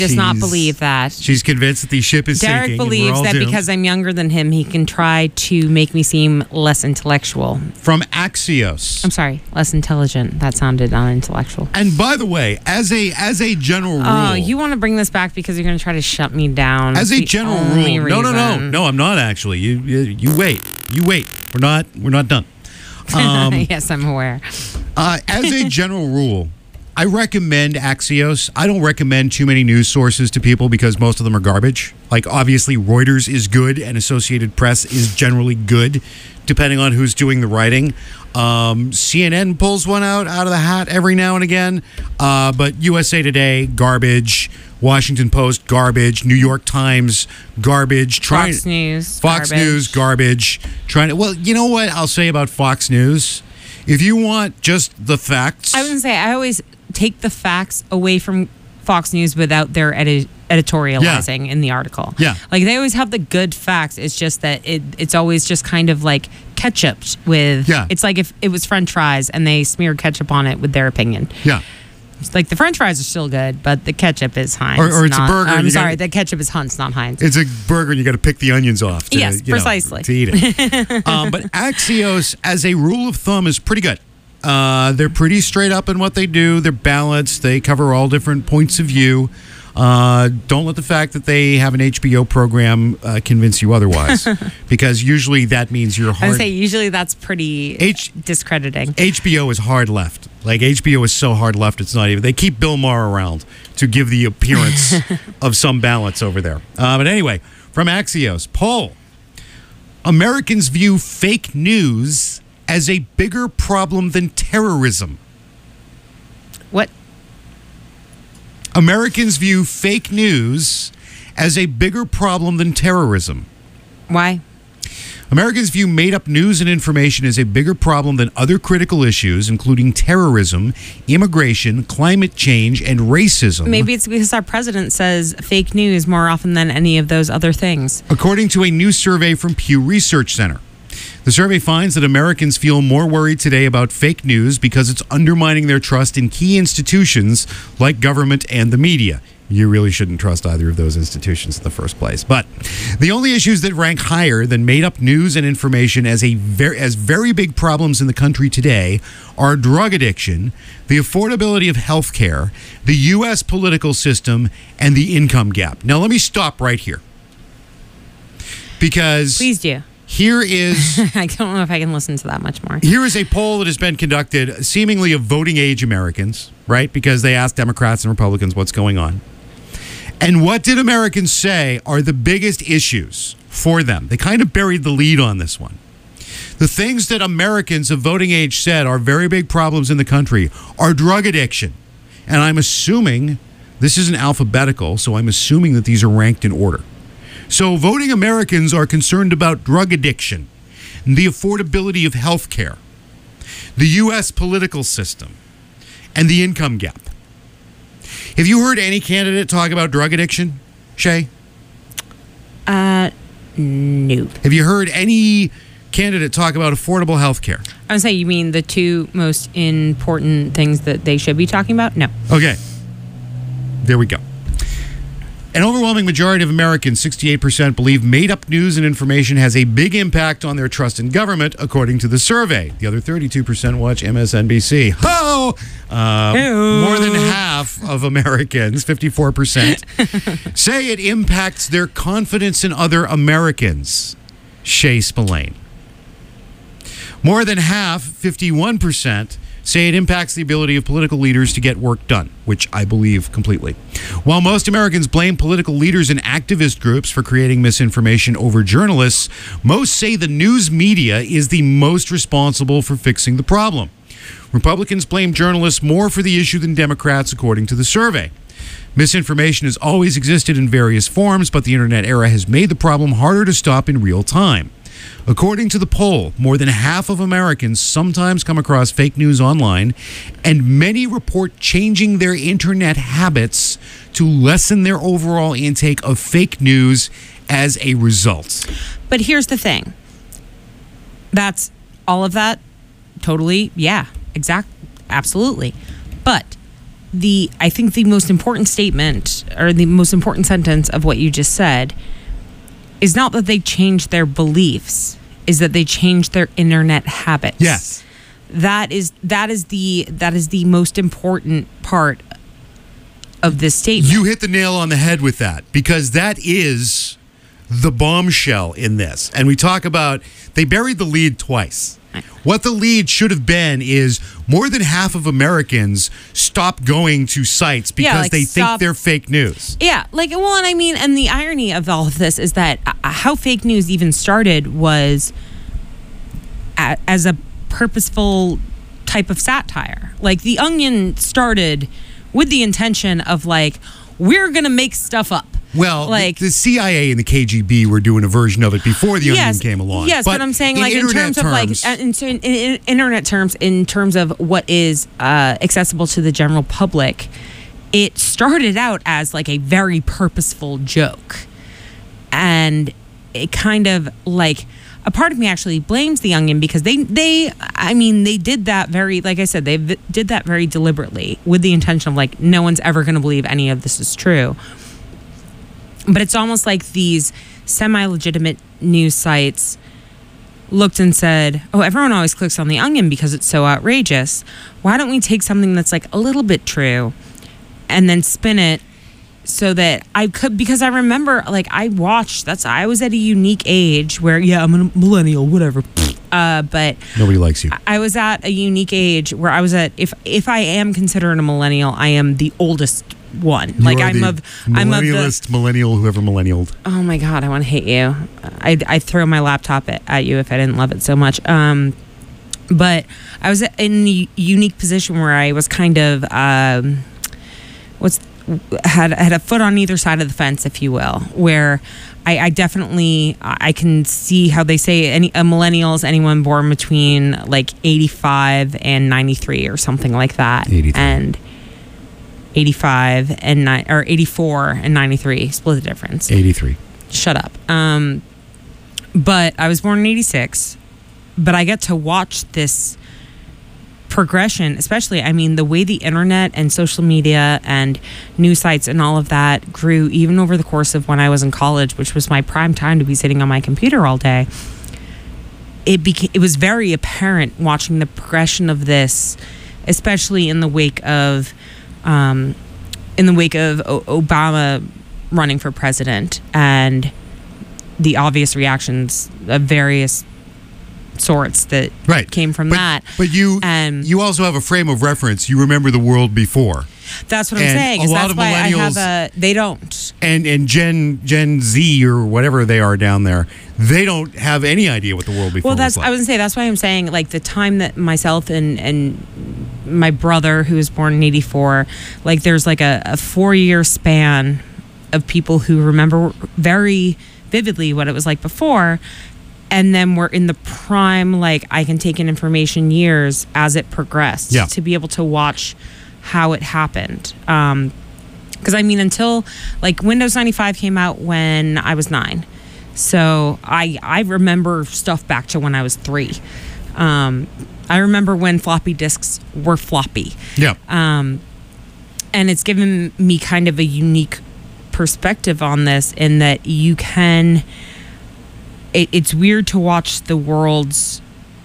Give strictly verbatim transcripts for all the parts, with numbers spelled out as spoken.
does not She's- believe that. She's convinced that the ship is Derek sinking. and we're believes all that doomed. because I'm younger than him, he can try to make me seem less intellectual. From Axios. I'm sorry, less intelligent. That sounded unintellectual. And by the way, as a as a general rule, Oh, you want to bring this back because you're going to try to shut me down. as It's a the general only rule, no, no, no, reason. no, I'm not actually. You, you, you wait, you wait. We're not, we're not done. Um, Yes, I'm aware. uh, as a general rule, I recommend Axios. I don't recommend too many news sources to people because most of them are garbage. Like, obviously, Reuters is good and Associated Press is generally good, depending on who's doing the writing. Um, C N N pulls one out out of the hat every now and again. Uh, but U S A Today, garbage. Washington Post, garbage. New York Times, garbage. Trying, Fox News, Fox garbage. News, garbage. Trying to, well, you know what I'll say about Fox News? If you want just the facts. I was going to say, I always take the facts away from Fox News without their edi- editorializing in the article. Yeah. Like, they always have the good facts. It's just that it it's always just kind of like ketchup with. Yeah. It's like if it was French fries and they smeared ketchup on it with their opinion. yeah. It's like the French fries are still good, but the ketchup is Heinz. Or- or it's a not- burger and I'm you sorry, gotta- the ketchup is Hunt's, not Heinz. It's a burger and you got to pick the onions off. To, Yes, you know, precisely. to eat it. um, but Axios, as a rule of thumb, is pretty good. Uh, they're pretty straight up in what they do. They're balanced. They cover all different points of view. Uh, don't let the fact that they have an H B O program uh, convince you otherwise, because usually that means you're I hard. would say usually that's pretty H- discrediting. H B O is hard left. Like, H B O is so hard left, it's not even. They keep Bill Maher around to give the appearance of some balance over there. Uh, but anyway, from Axios, poll: Americans view fake news as a bigger problem than terrorism. What? Americans view fake news as a bigger problem than terrorism. Why? Americans view made-up news and information as a bigger problem than other critical issues, including terrorism, immigration, climate change, and racism. Maybe it's because our president says fake news more often than any of those other things. According to a new survey from Pew Research Center. The survey finds that Americans feel more worried today about fake news because it's undermining their trust in key institutions like government and the media. You really shouldn't trust either of those institutions in the first place. But the only issues that rank higher than made-up news and information as a very, as very big problems in the country today are drug addiction, the affordability of health care, the U S political system, and the income gap. Now, let me stop right here. Because Please do. here is I don't know if I can listen to that much more. here is a poll that has been conducted, seemingly of voting age Americans, right? Because they asked Democrats and Republicans what's going on. And what did Americans say are the biggest issues for them? They kind of buried the lead on this one. The things that Americans of voting age said are very big problems in the country are drug addiction. And I'm assuming, this isn't alphabetical, so I'm assuming that these are ranked in order. So voting Americans are concerned about drug addiction, the affordability of health care, the U S political system, and the income gap. Have you heard any candidate talk about drug addiction, Shay? Uh, no. Have you heard any candidate talk about affordable health care? I would say you mean the two most important things that they should be talking about? No. Okay. There we go. An overwhelming majority of Americans, sixty-eight percent, believe made-up news and information has a big impact on their trust in government, according to the survey. The other thirty-two percent watch M S N B C. Ho! Uh, Ew. more than half of Americans, fifty-four percent, say it impacts their confidence in other Americans. Shay Spillane. More than half, fifty-one percent, say it impacts the ability of political leaders to get work done, which I believe completely. While most Americans blame political leaders and activist groups for creating misinformation over journalists, most say the news media is the most responsible for fixing the problem. Republicans blame journalists more for the issue than Democrats, according to the survey. Misinformation has always existed in various forms, but the internet era has made the problem harder to stop in real time. According to the poll, more than half of Americans sometimes come across fake news online, and many report changing their internet habits to lessen their overall intake of fake news as a result. But here's the thing. That's all of that. Totally. Yeah, exact. Absolutely. But the I think the most important statement or the most important sentence of what you just said is not that they changed their beliefs, is that they changed their internet habits. Yes. That is that is the that is the most important part of this statement. You hit the nail on the head with that, because that is the bombshell in this. And we talk about, they buried the lead twice. What the lead should have been is more than half of Americans stop going to sites because Yeah, like they stop- think they're fake news. Yeah, like, well, and I mean, and the irony of all of this is that uh, how fake news even started was a, as a purposeful type of satire. Like, The Onion started with the intention of, like, we're going to make stuff up. Well, like, the C I A and the K G B were doing a version of it before The yes, Onion came along. Yes, but, I'm saying, in like, in internet terms of, like, terms- uh, in, in, in internet terms, in terms of what is uh, accessible to the general public, it started out as, like, a very purposeful joke. And it kind of, like, a part of me actually blames The Onion because they, they, I mean, they did that very, like I said, they v- did that very deliberately with the intention of, like, no one's ever going to believe any of this is true. But it's almost like these semi-legitimate news sites looked and said, oh, everyone always clicks on The Onion because it's so outrageous. Why don't we take something that's, like, a little bit true and then spin it so that I could, because I remember, like, I watched, that's, I was at a unique age where, yeah, I'm a millennial, whatever. Uh, but Nobody likes you. I was at a unique age where I was at, if if I am considered a millennial, I am the oldest one. You like are I'm the of, I'm of the, millennialist, millennial, whoever millennialed. oh my God, I want to hate you. I'd, I'd throw my laptop at, at you if I didn't love it so much. Um, but I was in the unique position where I was kind of, um, what's, had had a foot on either side of the fence, if you will, where I, I definitely I can see how they say any a millennial is anyone born between like eighty-five and ninety-three or something like that, eighty-three. And eighty-five and ni- or eighty-four and ninety-three, split the difference. eighty-three. Shut up. Um, but I was born in eighty-six, but I get to watch this progression, especially, I mean, the way the internet and social media and news sites and all of that grew even over the course of when I was in college, which was my prime time to be sitting on my computer all day. It became, it was very apparent watching the progression of this, especially in the wake of, um, in the wake of o- Obama running for president and the obvious reactions of various sorts that Right. came from but, that. But you Um, you also have a frame of reference. You remember the world before. That's what I'm And saying. a Is lot that's of why I have millennials- a. They don't. And and Gen Gen Z or whatever they are down there, they don't have any idea what the world before Well, that's. was like. I was gonna say that's why I'm saying, like, the time that myself and and my brother, who was born in eighty-four, like, there's like a, a four year span of people who remember very vividly what it was like before. And then we're in the prime, like, I can take in information years as it progressed, Yeah. to be able to watch how it happened. Um, because I mean, until like Windows ninety-five came out when I was nine, so I I remember stuff back to when I was three. Um, I remember when floppy disks were floppy. yeah. Um, and it's given me kind of a unique perspective on this, in that you can. It, it's weird to watch the worlds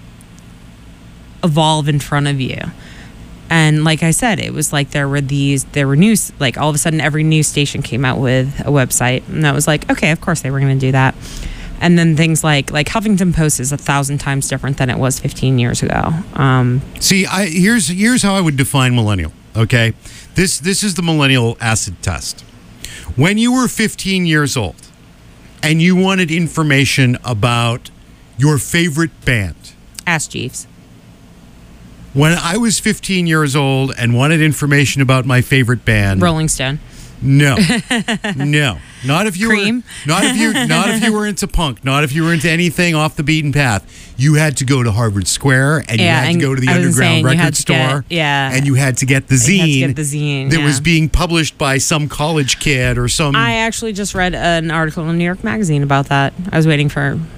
evolve in front of you. And like I said, it was like there were these, there were news, like all of a sudden every news station came out with a website. And that was like, okay, of course they were going to do that. And then things like, like Huffington Post is a thousand times different than it was fifteen years ago. Um, See, I here's here's how I would define millennial. Okay, this this is the millennial acid test. When you were fifteen years old and you wanted information about your favorite band. Ask Jeeves. When I was fifteen years old and wanted information about my favorite band, Rolling Stone. no, no, not if you Cream? were not if you not if you were into punk, not if you were into anything off the beaten path. You had to go to Harvard Square and you Yeah, had to and go to the I was underground saying you had record to get- store, yeah. and you had to get the You had to zine, get the zine, that yeah. was being published by some college kid or some. I actually just read an article in New York Magazine about that. I was waiting for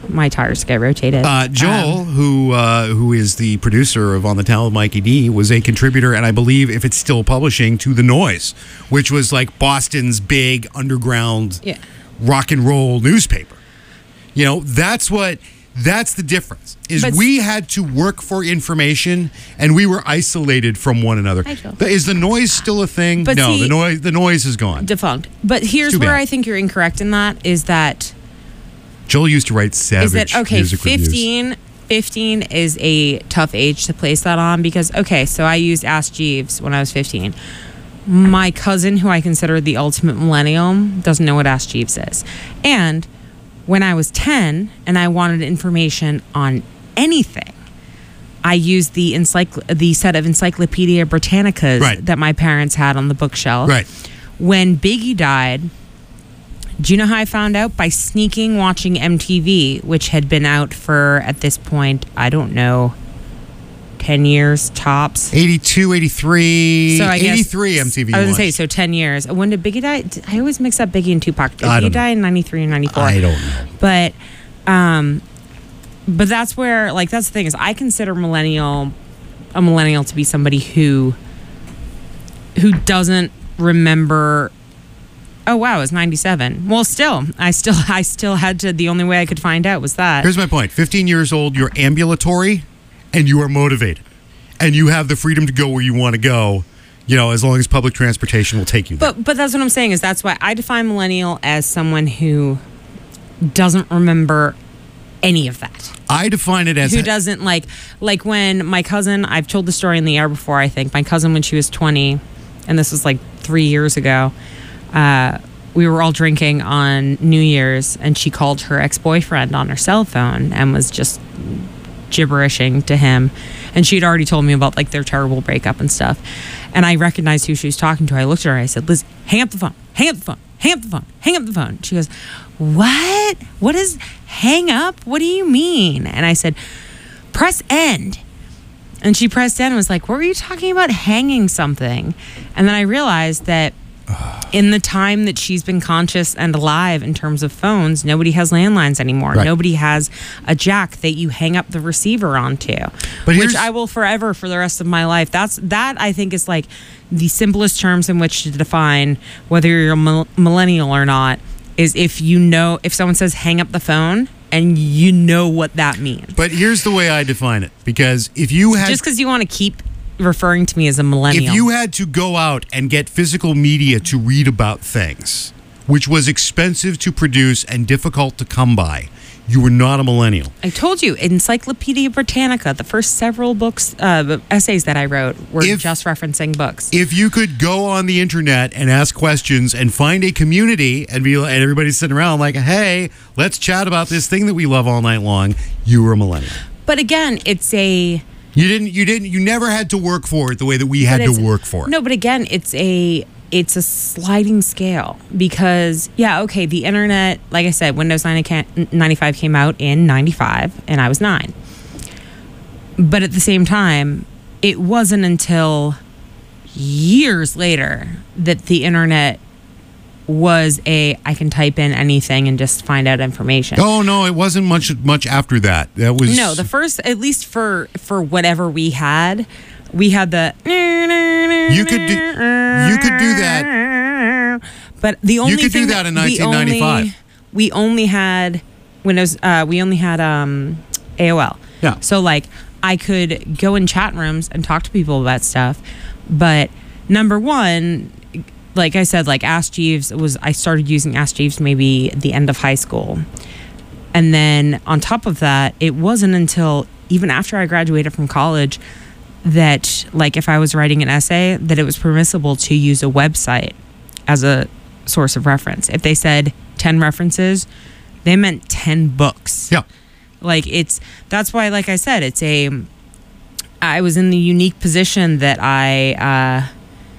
my tires get rotated. Uh, Joel, Um, who uh, who is the producer of On the Town with Mikey D, was a contributor, and I believe if it's still publishing, to The Noise, which was like Boston's big underground Yeah. rock and roll newspaper. You know, that's what that's the difference. Is But- we had to work for information, and we were isolated from one another. Hi, Joel. Is The Noise still a thing? But no, see- the noise the noise is gone. defunct. But here's Too where bad. I think you're incorrect in that is that Joel used to write savage is that okay, music reviews. fifteen fifteen is a tough age to place that on because okay, so I used Ask Jeeves when I was fifteen. My cousin, who I consider the ultimate millennial, doesn't know what Ask Jeeves is. And when I was ten and I wanted information on anything, I used the encycl- the set of Encyclopedia Britannicas Right. that my parents had on the bookshelf. Right. When Biggie died, do you know how I found out? By sneaking watching M T V, which had been out for, at this point, I don't know, ten years tops. eighty-two, eighty-three, So I guess eighty-three M T V I was gonna say launched. so ten years. When did Biggie die? Did- I always mix up Biggie and Tupac. Did I Biggie don't know. die in ninety-three and ninety-four? I don't know. But, um, but that's where like that's the thing is I consider millennial a millennial to be somebody who who doesn't remember. Oh wow, it's ninety-seven. Well, still, I still, I still had to. The only way I could find out was that. Here's my point. fifteen years old, you're ambulatory and you are motivated. And you have the freedom to go where you want to go, you know, as long as public transportation will take you there. But but that's what I'm saying is that's why I define millennial as someone who doesn't remember any of that. I define it as Who doesn't like like when my cousin, I've told the story in the air before, I think. My cousin when she was twenty, and this was like three years ago, uh, we were all drinking on New Year's and she called her ex-boyfriend on her cell phone and was just gibberishing to him. And she'd already told me about like their terrible breakup and stuff. And I recognized who she was talking to. I looked at her. I said, Liz, hang up the phone. Hang up the phone. Hang up the phone. Hang up the phone. She goes, what? What is hang up? What do you mean? And I said, press end. And she pressed end and was like, what were you talking about hanging something? And then I realized that in the time that she's been conscious and alive in terms of phones, nobody has landlines anymore. Right. Nobody has a jack that you hang up the receiver onto, But here's- which I will forever for the rest of my life. That's that I think is like the simplest terms in which to define whether you're a mil- millennial or not is if you know, if someone says hang up the phone and you know what that means. But here's the way I define it. Because if you had Just because you want to keep referring to me as a millennial. if you had to go out and get physical media to read about things, which was expensive to produce and difficult to come by, you were not a millennial. I told you, Encyclopedia Britannica, the first several books, uh, essays that I wrote were If- just referencing books. If you could go on the internet and ask questions and find a community and be and everybody's sitting around like, hey, let's chat about this thing that we love all night long, you were a millennial. But again, it's a... You didn't you didn't you never had to work for it the way that we had but to it's- work for it. No, but again, it's a it's a sliding scale because yeah, okay, the internet, like I said, Windows ninety-five came out in ninety-five and I was nine. But at the same time, it wasn't until years later that the internet was a I can type in anything and just find out information. Oh no, it wasn't much much after that. That was No, the first, at least for for whatever we had, we had the. You could do you could do that. But the only could do thing that in we nineteen ninety-five. only- We only had Windows. Uh, we only had um, A O L. Yeah. So like, I could go in chat rooms and talk to people about stuff, but number one, like I said, like Ask Jeeves was, I started using Ask Jeeves maybe at the end of high school. And then on top of that, it wasn't until even after I graduated from college that like if I was writing an essay, that it was permissible to use a website as a source of reference. If they said ten references, they meant ten books. Yeah. Like it's, that's why, like I said, it's a, I was in the unique position that I, uh,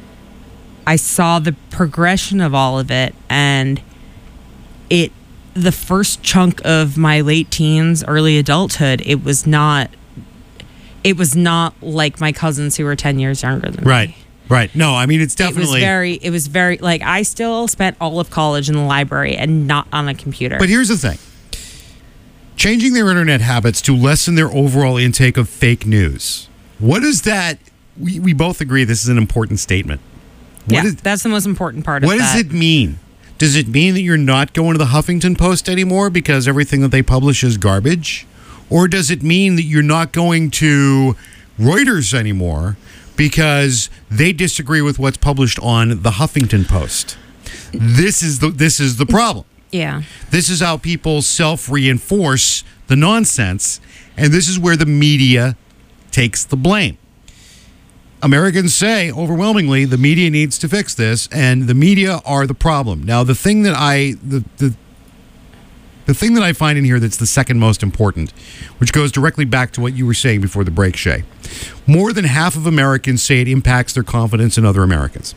I saw the progression of all of it, and it, the first chunk of my late teens, early adulthood, it was not, it was not like my cousins who were ten years younger than Right. me. Right. No, I mean it's It was definitely very, it was very, like I still spent all of college in the library and not on a computer. But here's the thing. changing their internet habits to lessen their overall intake of fake news. What is that? We, we both agree this is an important statement. What yeah, is, that's the most important part of what that. does it mean? Does it mean that you're not going to the Huffington Post anymore because everything that they publish is garbage? Or does it mean that you're not going to Reuters anymore because they disagree with what's published on the Huffington Post? This is the this is the problem. Yeah. This is how people self-reinforce the nonsense, and this is where the media takes the blame. Americans say overwhelmingly the media needs to fix this, and the media are the problem. Now, the thing that I the the the thing that I find in here that's the second most important, which goes directly back to what you were saying before the break, Shay. More than half of Americans say it impacts their confidence in other Americans.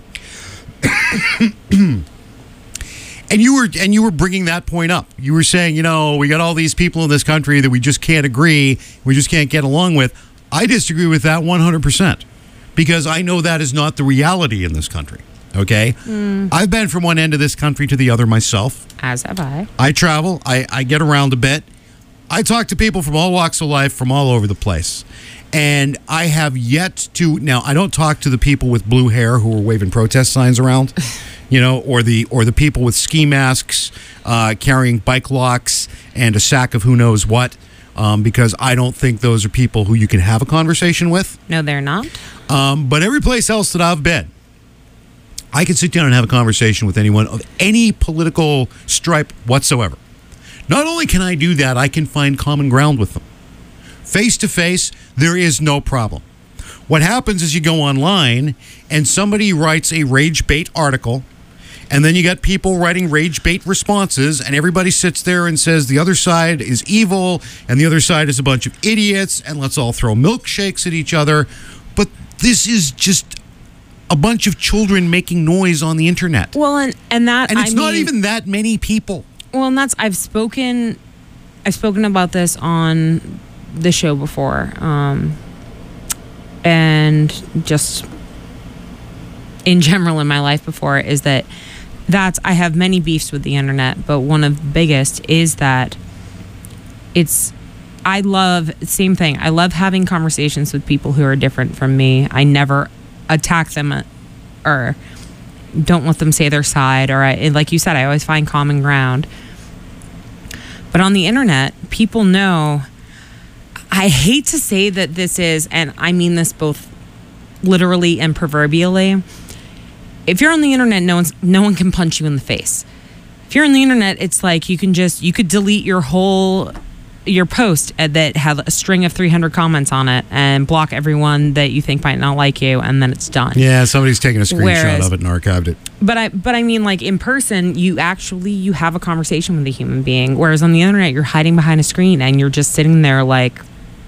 And you were and you were bringing that point up. You were saying, you know, we got all these people in this country that we just can't agree, we just can't get along with. I disagree with that one hundred percent because I know that is not the reality in this country. Okay? Mm. I've been from one end of this country to the other myself. As have I. I travel. I, I get around a bit. I talk to people from all walks of life from all over the place. And I have yet to... Now, I don't talk to the people with blue hair who are waving protest signs around, you know, or the or the people with ski masks, uh, carrying bike locks and a sack of who knows what. Um, because I don't think those are people who you can have a conversation with. No, they're not. Um, but every place else that I've been, I can sit down and have a conversation with anyone of any political stripe whatsoever. Not only can I do that, I can find common ground with them. Face to face, there is no problem. What happens is you go online and somebody writes a rage bait article, and then you got people writing rage bait responses, and everybody sits there and says the other side is evil, and the other side is a bunch of idiots, and let's all throw milkshakes at each other. But this is just a bunch of children making noise on the internet. Well, and, and that... And it's I not mean, even that many people. Well, and that's... I've spoken... I've spoken about this on the show before. Um, and just in general in my life before is that That's, I have many beefs with the internet, but one of the biggest is that it's, I love, same thing, I love having conversations with people who are different from me. I never attack them or don't let them say their side, or I, like you said, I always find common ground. But on the internet, people know, I hate to say that this is, and I mean this both literally and proverbially, if you're on the internet, no one's, no one can punch you in the face. If you're on the internet, it's like you can just, you could delete your whole, your post that had a string of three hundred comments on it and block everyone that you think might not like you, and then it's done. Yeah, somebody's taken a screenshot Whereas, of it and archived it. But I, but I mean, like in person, you actually, you have a conversation with a human being. Whereas on the internet, you're hiding behind a screen and you're just sitting there like,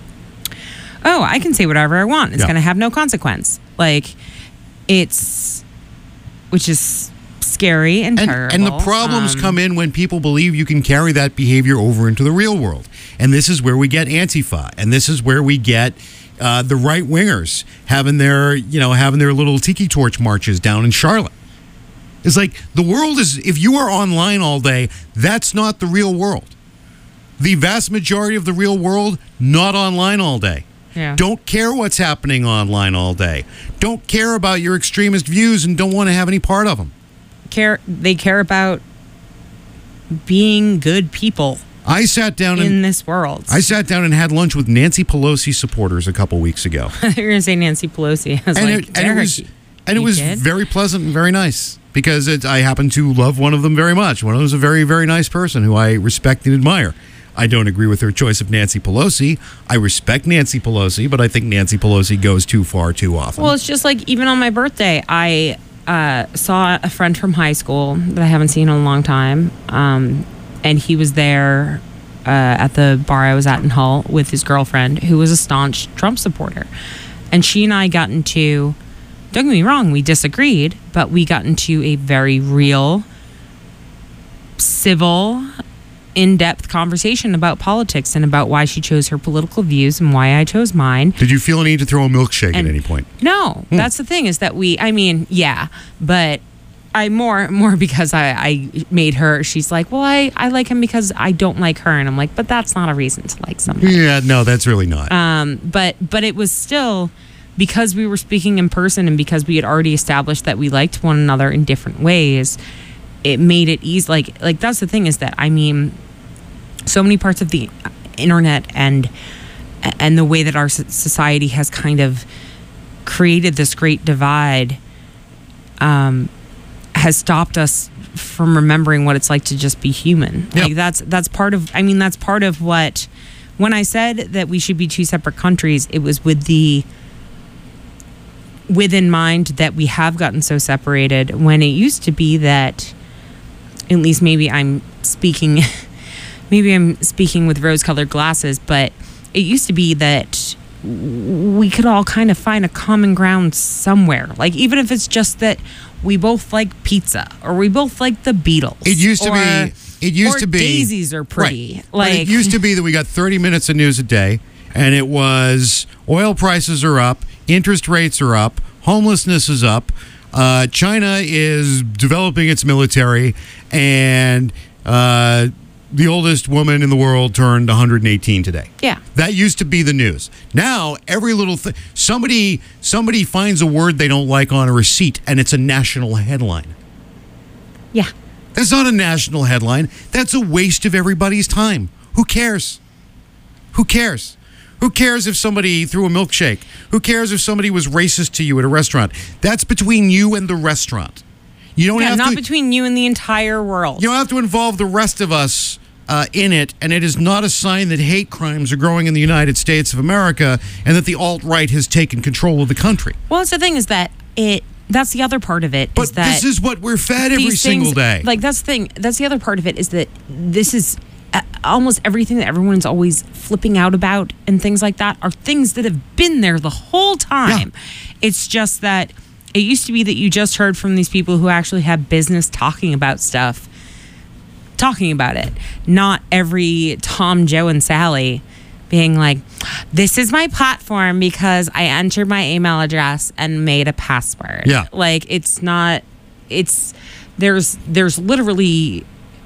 oh, I can say whatever I want. It's yeah. going to have no consequence. Like, it's... which is scary and, and terrible. And the problems um, come in when people believe you can carry that behavior over into the real world. And this is where we get Antifa. And this is where we get uh, the right wingers having their, you know, having their little tiki torch marches down in Charlotte. It's like the world is, if you are online all day, that's not the real world. The vast majority of the real world, not online all day. Yeah. Don't care what's happening online all day. Don't care about your extremist views and don't want to have any part of them. Care they care about being good people. I sat down in and, this world. I sat down and had lunch with Nancy Pelosi supporters a couple weeks ago. You're gonna say Nancy Pelosi. I was and like, it, and it was and it was did? very pleasant and very nice because it, I happen to love one of them very much. One of them is a very very nice person who I respect and admire. I don't agree with her choice of Nancy Pelosi. I respect Nancy Pelosi, but I think Nancy Pelosi goes too far too often. Well, it's just like even on my birthday, I uh, saw a friend from high school that I haven't seen in a long time, um, and he was there uh, at the bar I was at in Hull with his girlfriend, who was a staunch Trump supporter. And she and I got into, don't get me wrong, we disagreed, but we got into a very real, civil, in-depth conversation about politics and about why she chose her political views and why I chose mine. Did you feel a need to throw a milkshake and at any point? No, hmm. That's the thing is that we, I mean, yeah, but I more more because I, I made her. She's like, well, I, I like him because I don't like her, and I'm like, but that's not a reason to like somebody. Yeah, no, that's really not. Um, but but it was still because we were speaking in person and because we had already established that we liked one another in different ways. It made it easy. Like like that's the thing is that I mean, so many parts of the internet and and the way that our society has kind of created this great divide. Um. has stopped us from remembering what it's like to just be human. Yep. Like that's that's part of I mean that's part of what when I said that we should be two separate countries, it was with the with in mind that we have gotten so separated when it used to be that at least maybe I'm speaking maybe I'm speaking with rose-colored glasses, but it used to be that we could all kind of find a common ground somewhere. Like even if it's just that we both like pizza or we both like the Beatles. It used to or, be. It used or to be. Daisies are pretty. Right. Like but it used to be that we got thirty minutes of news a day, and it was oil prices are up, interest rates are up, homelessness is up, uh, China is developing its military, and uh, the oldest woman in the world turned one hundred eighteen today. Yeah. That used to be the news. Now, every little thing, somebody somebody finds a word they don't like on a receipt, and it's a national headline. Yeah. That's not a national headline. That's a waste of everybody's time. Who cares? Who cares? Who cares if somebody threw a milkshake? Who cares if somebody was racist to you at a restaurant? That's between you and the restaurant. You don't yeah, have not to, between you and the entire world. You don't have to involve the rest of us uh, in it, and it is not a sign that hate crimes are growing in the United States of America and that the alt-right has taken control of the country. Well, it's the thing is that it. That's the other part of it. But is that this is what we're fed every these single things, day. Like that's the thing. That's the other part of it is that this is uh, almost everything that everyone's always flipping out about and things like that are things that have been there the whole time. Yeah. It's just that it used to be that you just heard from these people who actually have business talking about stuff, talking about it. Not every Tom, Joe, and Sally being like, this is my platform because I entered my email address and made a password. Yeah. Like it's not, it's, there's, there's literally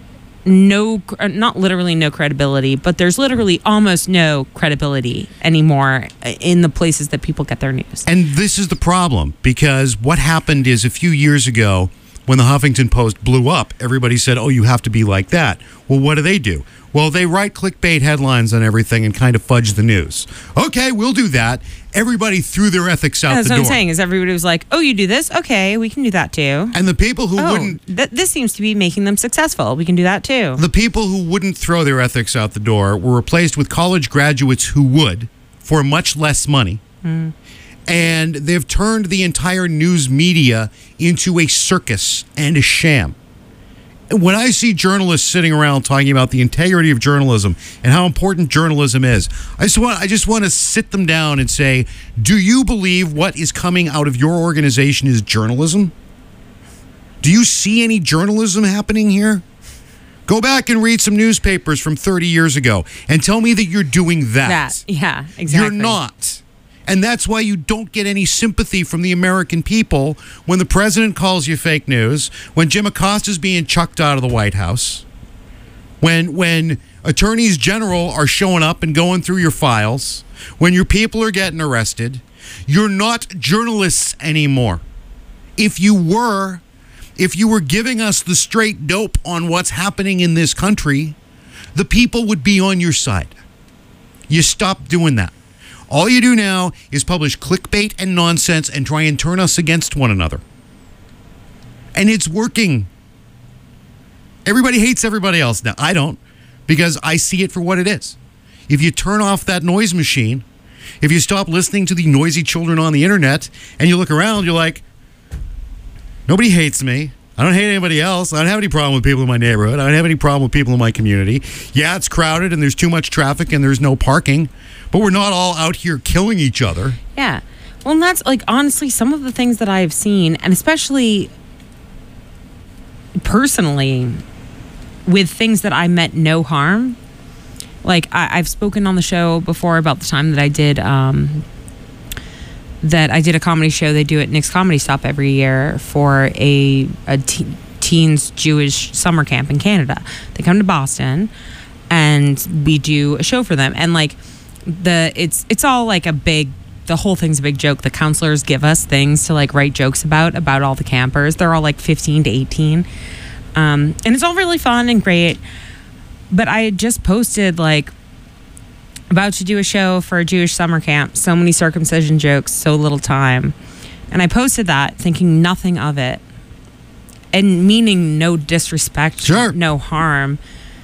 no, not literally no credibility, but there's literally almost no credibility anymore in the places that people get their news. And this is the problem, because what happened is a few years ago when the Huffington Post blew up, everybody said, oh, you have to be like that. Well, what do they do? Well, they write clickbait headlines on everything and kind of fudge the news. Okay, we'll do that. Everybody threw their ethics out That's the what door. I'm saying is everybody was like, oh, you do this? Okay, we can do that too. And the people who oh, wouldn't... Th- this seems to be making them successful. We can do that too. The people who wouldn't throw their ethics out the door were replaced with college graduates who would, for much less money. Mm. And they've turned the entire news media into a circus and a sham. When I see journalists sitting around talking about the integrity of journalism and how important journalism is, I just want I just want to sit them down and say, do you believe what is coming out of your organization is journalism? Do you see any journalism happening here? Go back and read some newspapers from thirty years ago and tell me that you're doing that. That, yeah, exactly. You're not. And that's why you don't get any sympathy from the American people when the president calls you fake news, when Jim Acosta's being chucked out of the White House, when when attorneys general are showing up and going through your files, when your people are getting arrested. You're not journalists anymore. If you were, if you were giving us the straight dope on what's happening in this country, the people would be on your side. You stop doing that. All you do now is publish clickbait and nonsense and try and turn us against one another. And it's working. Everybody hates everybody else now. I don't, because I see it for what it is. If you turn off that noise machine, if you stop listening to the noisy children on the internet and you look around, you're like, nobody hates me. I don't hate anybody else. I don't have any problem with people in my neighborhood. I don't have any problem with people in my community. Yeah, it's crowded and there's too much traffic and there's no parking, but we're not all out here killing each other. Yeah. Well, and that's like, honestly, some of the things that I've seen, and especially personally with things that I meant no harm. Like I, I've spoken on the show before about the time that I did um, that I did a comedy show. They do at Nick's Comedy Stop every year for a, a te- teens Jewish summer camp in Canada. They come to Boston, and we do a show for them. And like the it's it's all like a big. The whole thing's a big joke. The counselors give us things to like write jokes about about all the campers. They're all like fifteen to eighteen, um, and it's all really fun and great. But I had just posted like about to do a show for a Jewish summer camp. So many circumcision jokes, so little time, and I posted that thinking nothing of it, and meaning no disrespect, sure. no harm.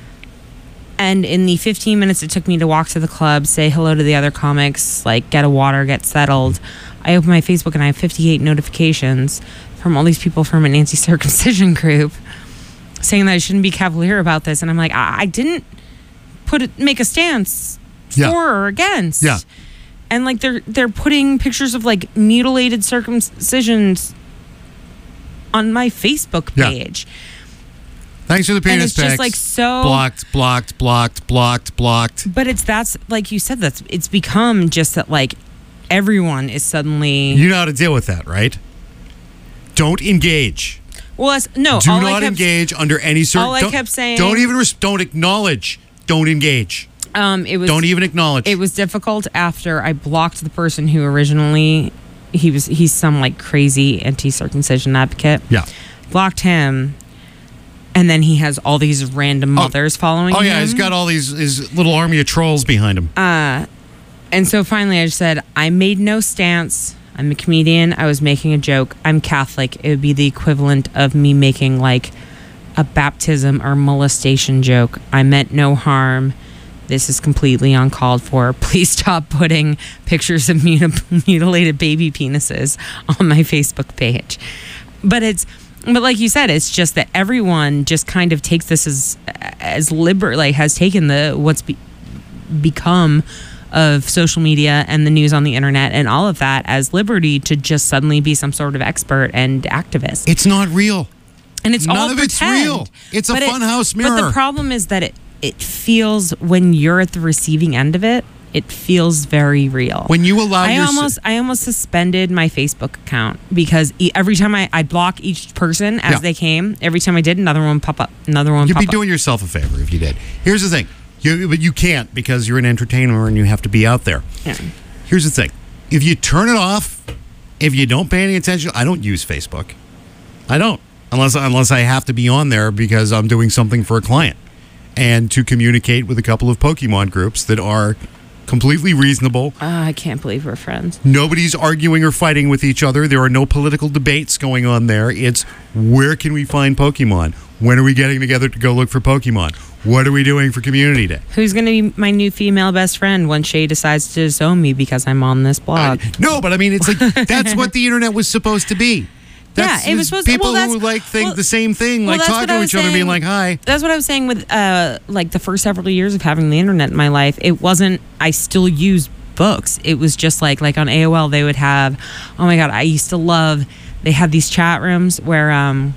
And in the fifteen minutes it took me to walk to the club, say hello to the other comics, like get a water, get settled, I open my Facebook and I have fifty-eight notifications from all these people from an anti-circumcision group saying that I shouldn't be cavalier about this. And I'm like, I, I didn't put it, make a stance yeah. for or against. Yeah. And like they're they're putting pictures of like mutilated circumcisions on my Facebook page. Yeah. Thanks for the penis and it's pics. just like so blocked, blocked, blocked, blocked, blocked. But it's that's like you said, that's it's become just that like everyone is suddenly. You know how to deal with that, right? Don't engage. Well, that's, no. Do all not I kept, engage under any circumstance. All I don't, kept saying. Don't even res- don't acknowledge. Don't engage. Um, it was. Don't even acknowledge. It was difficult after I blocked the person who originally he was. He's some like crazy anti-circumcision advocate. Yeah. Blocked him. And then he has all these random mothers oh. following him. Oh, yeah, him. He's got all these his little army of trolls behind him. Uh, and so finally I just said, I made no stance. I'm a comedian. I was making a joke. I'm Catholic. It would be the equivalent of me making like a baptism or molestation joke. I meant no harm. This is completely uncalled for. Please stop putting pictures of mutil- mutilated baby penises on my Facebook page. But it's... But like you said, it's just that everyone just kind of takes this as as liber like has taken the what's be, become of social media and the news on the internet and all of that as liberty to just suddenly be some sort of expert and activist. It's not real. And it's None all of pretend. it's real. It's a But funhouse it, mirror. But the problem is that it it feels when you're at the receiving end of it, it feels very real. When you allow I your almost I almost suspended my Facebook account because e- every time I I block each person as Yeah. they came, every time I did, another one pop up, another one You'd pop be up. doing yourself a favor if you did. Here's the thing. You, but you can't because you're an entertainer and you have to be out there. Yeah. Here's the thing. If you turn it off, if you don't pay any attention, I don't use Facebook. I don't. Unless unless I have to be on there because I'm doing something for a client and to communicate with a couple of Pokemon groups that are completely reasonable. Uh, I can't believe we're friends. Nobody's arguing or fighting with each other. There are no political debates going on there. It's where can we find Pokemon? When are we getting together to go look for Pokemon? What are we doing for Community Day? Who's going to be my new female best friend when Shay decides to disown me because I'm on this blog? I, no, but I mean, it's like that's what the internet was supposed to be. That's, Yeah, it was supposed to- people well, who that's- like think well- the same thing, well, like that's what talking I to was each other, saying. being like, "Hi." That's what I was saying with uh, like the first several years of having the internet in my life. It wasn't. I still use books. It was just like like on A O L they would have. Oh my god, I used to love. They had these chat rooms where um,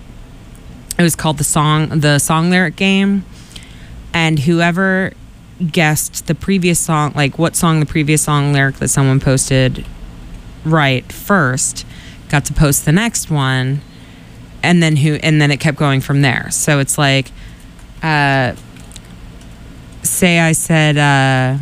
it was called the song the song lyric game, and whoever guessed the previous song, like what song the previous song lyric that someone posted right first, got to post the next one. And then who? And then it kept going from there. So it's like, uh, say I said, uh,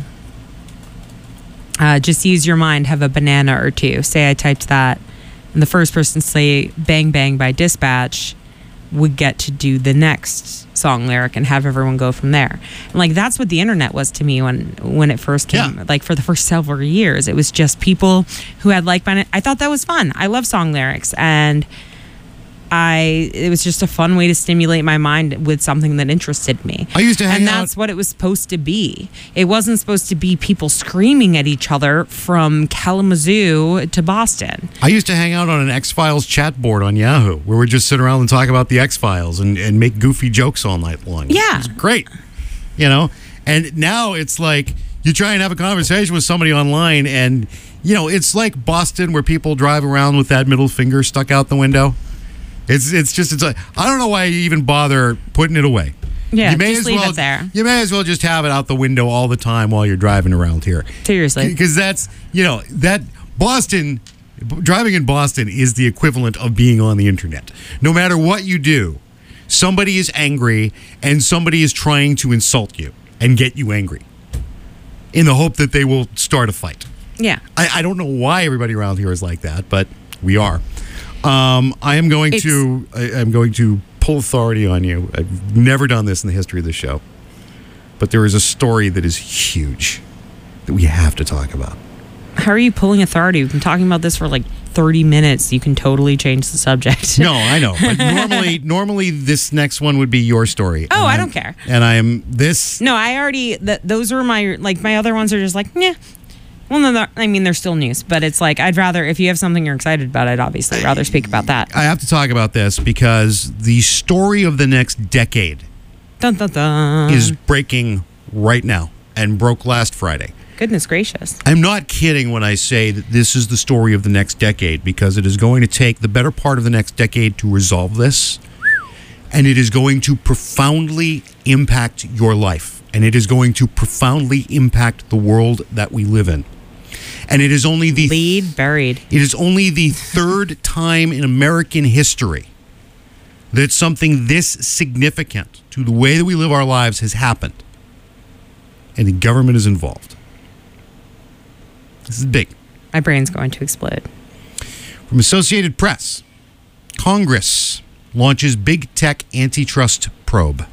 uh, just use your mind, have a banana or two. Say I typed that, and the first person to say "Bang Bang" by Dispatch would get to do the next song lyric and have everyone go from there. And like that's what the internet was to me when when it first came. Yeah. Like for the first several years, it was just people who had like-minded. I thought that was fun. I love song lyrics and. I it was just a fun way to stimulate my mind with something that interested me. I used to hang and out- that's what it was supposed to be. It wasn't supposed to be people screaming at each other from Kalamazoo to Boston. I used to hang out on an X-Files chat board on Yahoo where we'd just sit around and talk about the X-Files and, and make goofy jokes all night long. Yeah. It was great. You know? And now it's like you try and have a conversation with somebody online and, you know, it's like Boston where people drive around with that middle finger stuck out the window. It's it's just it's like, I don't know why you even bother putting it away. Yeah, you may just as leave well, it there. You may as well just have it out the window all the time while you're driving around here. Seriously. Because that's, you know, that Boston, driving in Boston is the equivalent of being on the internet. No matter what you do, somebody is angry and somebody is trying to insult you and get you angry in the hope that they will start a fight. Yeah. I, I don't know why everybody around here is like that, but we are. Um, I am going It's- to I, I'm going to pull authority on you. I've never done this in the history of the show, but there is a story that is huge that we have to talk about. How are you pulling authority? We've been talking about this for like thirty minutes. You can totally change the subject. No, I know, but normally normally this next one would be your story. Oh, And I I'm- don't care. And I am this. No, I already, th- those are my, like, my other ones are just like, yeah. Well, no, they're- I mean, they're still news, but it's like, I'd rather, if you have something you're excited about, I'd obviously rather speak about that. I have to talk about this because the story of the next decade Dun, dun, dun. is breaking right now and broke last Friday. Goodness gracious. I'm not kidding when I say that this is the story of the next decade because it is going to take the better part of the next decade to resolve this, and it is going to profoundly impact your life, and it is going to profoundly impact the world that we live in. And it is only the Lead buried. it is only the third time in American history that something this significant to the way that we live our lives has happened, and the government is involved. This is big. My brain's going to explode. From Associated Press, Congress launches big tech antitrust probe.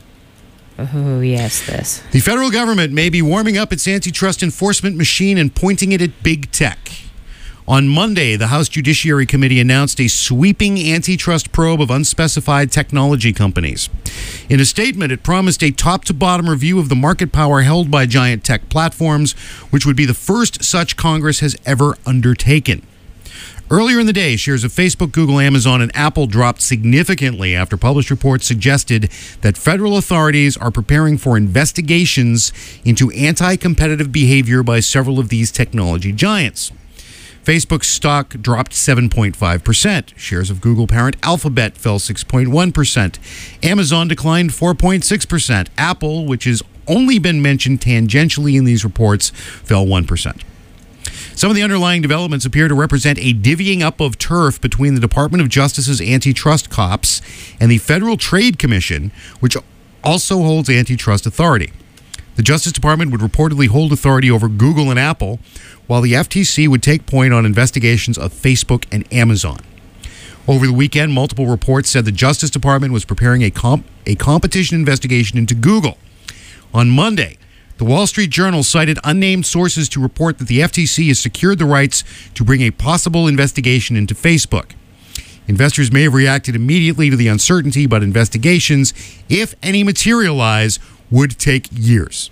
Oh, yes, this. The federal government may be warming up its antitrust enforcement machine and pointing it at big tech. On Monday, the House Judiciary Committee announced a sweeping antitrust probe of unspecified technology companies. In a statement, it promised a top-to-bottom review of the market power held by giant tech platforms, which would be the first such Congress has ever undertaken. Earlier in the day, shares of Facebook, Google, Amazon, and Apple dropped significantly after published reports suggested that federal authorities are preparing for investigations into anti-competitive behavior by several of these technology giants. Facebook's stock dropped seven point five percent. Shares of Google parent Alphabet fell six point one percent. Amazon declined four point six percent. Apple, which has only been mentioned tangentially in these reports, fell one percent. Some of the underlying developments appear to represent a divvying up of turf between the Department of Justice's antitrust cops and the Federal Trade Commission, which also holds antitrust authority. The Justice Department would reportedly hold authority over Google and Apple, while the F T C would take point on investigations of Facebook and Amazon. Over the weekend, multiple reports said the Justice Department was preparing a comp- a competition investigation into Google. On Monday, the Wall Street Journal cited unnamed sources to report that the F T C has secured the rights to bring a possible investigation into Facebook. Investors may have reacted immediately to the uncertainty, but investigations, if any materialize, would take years.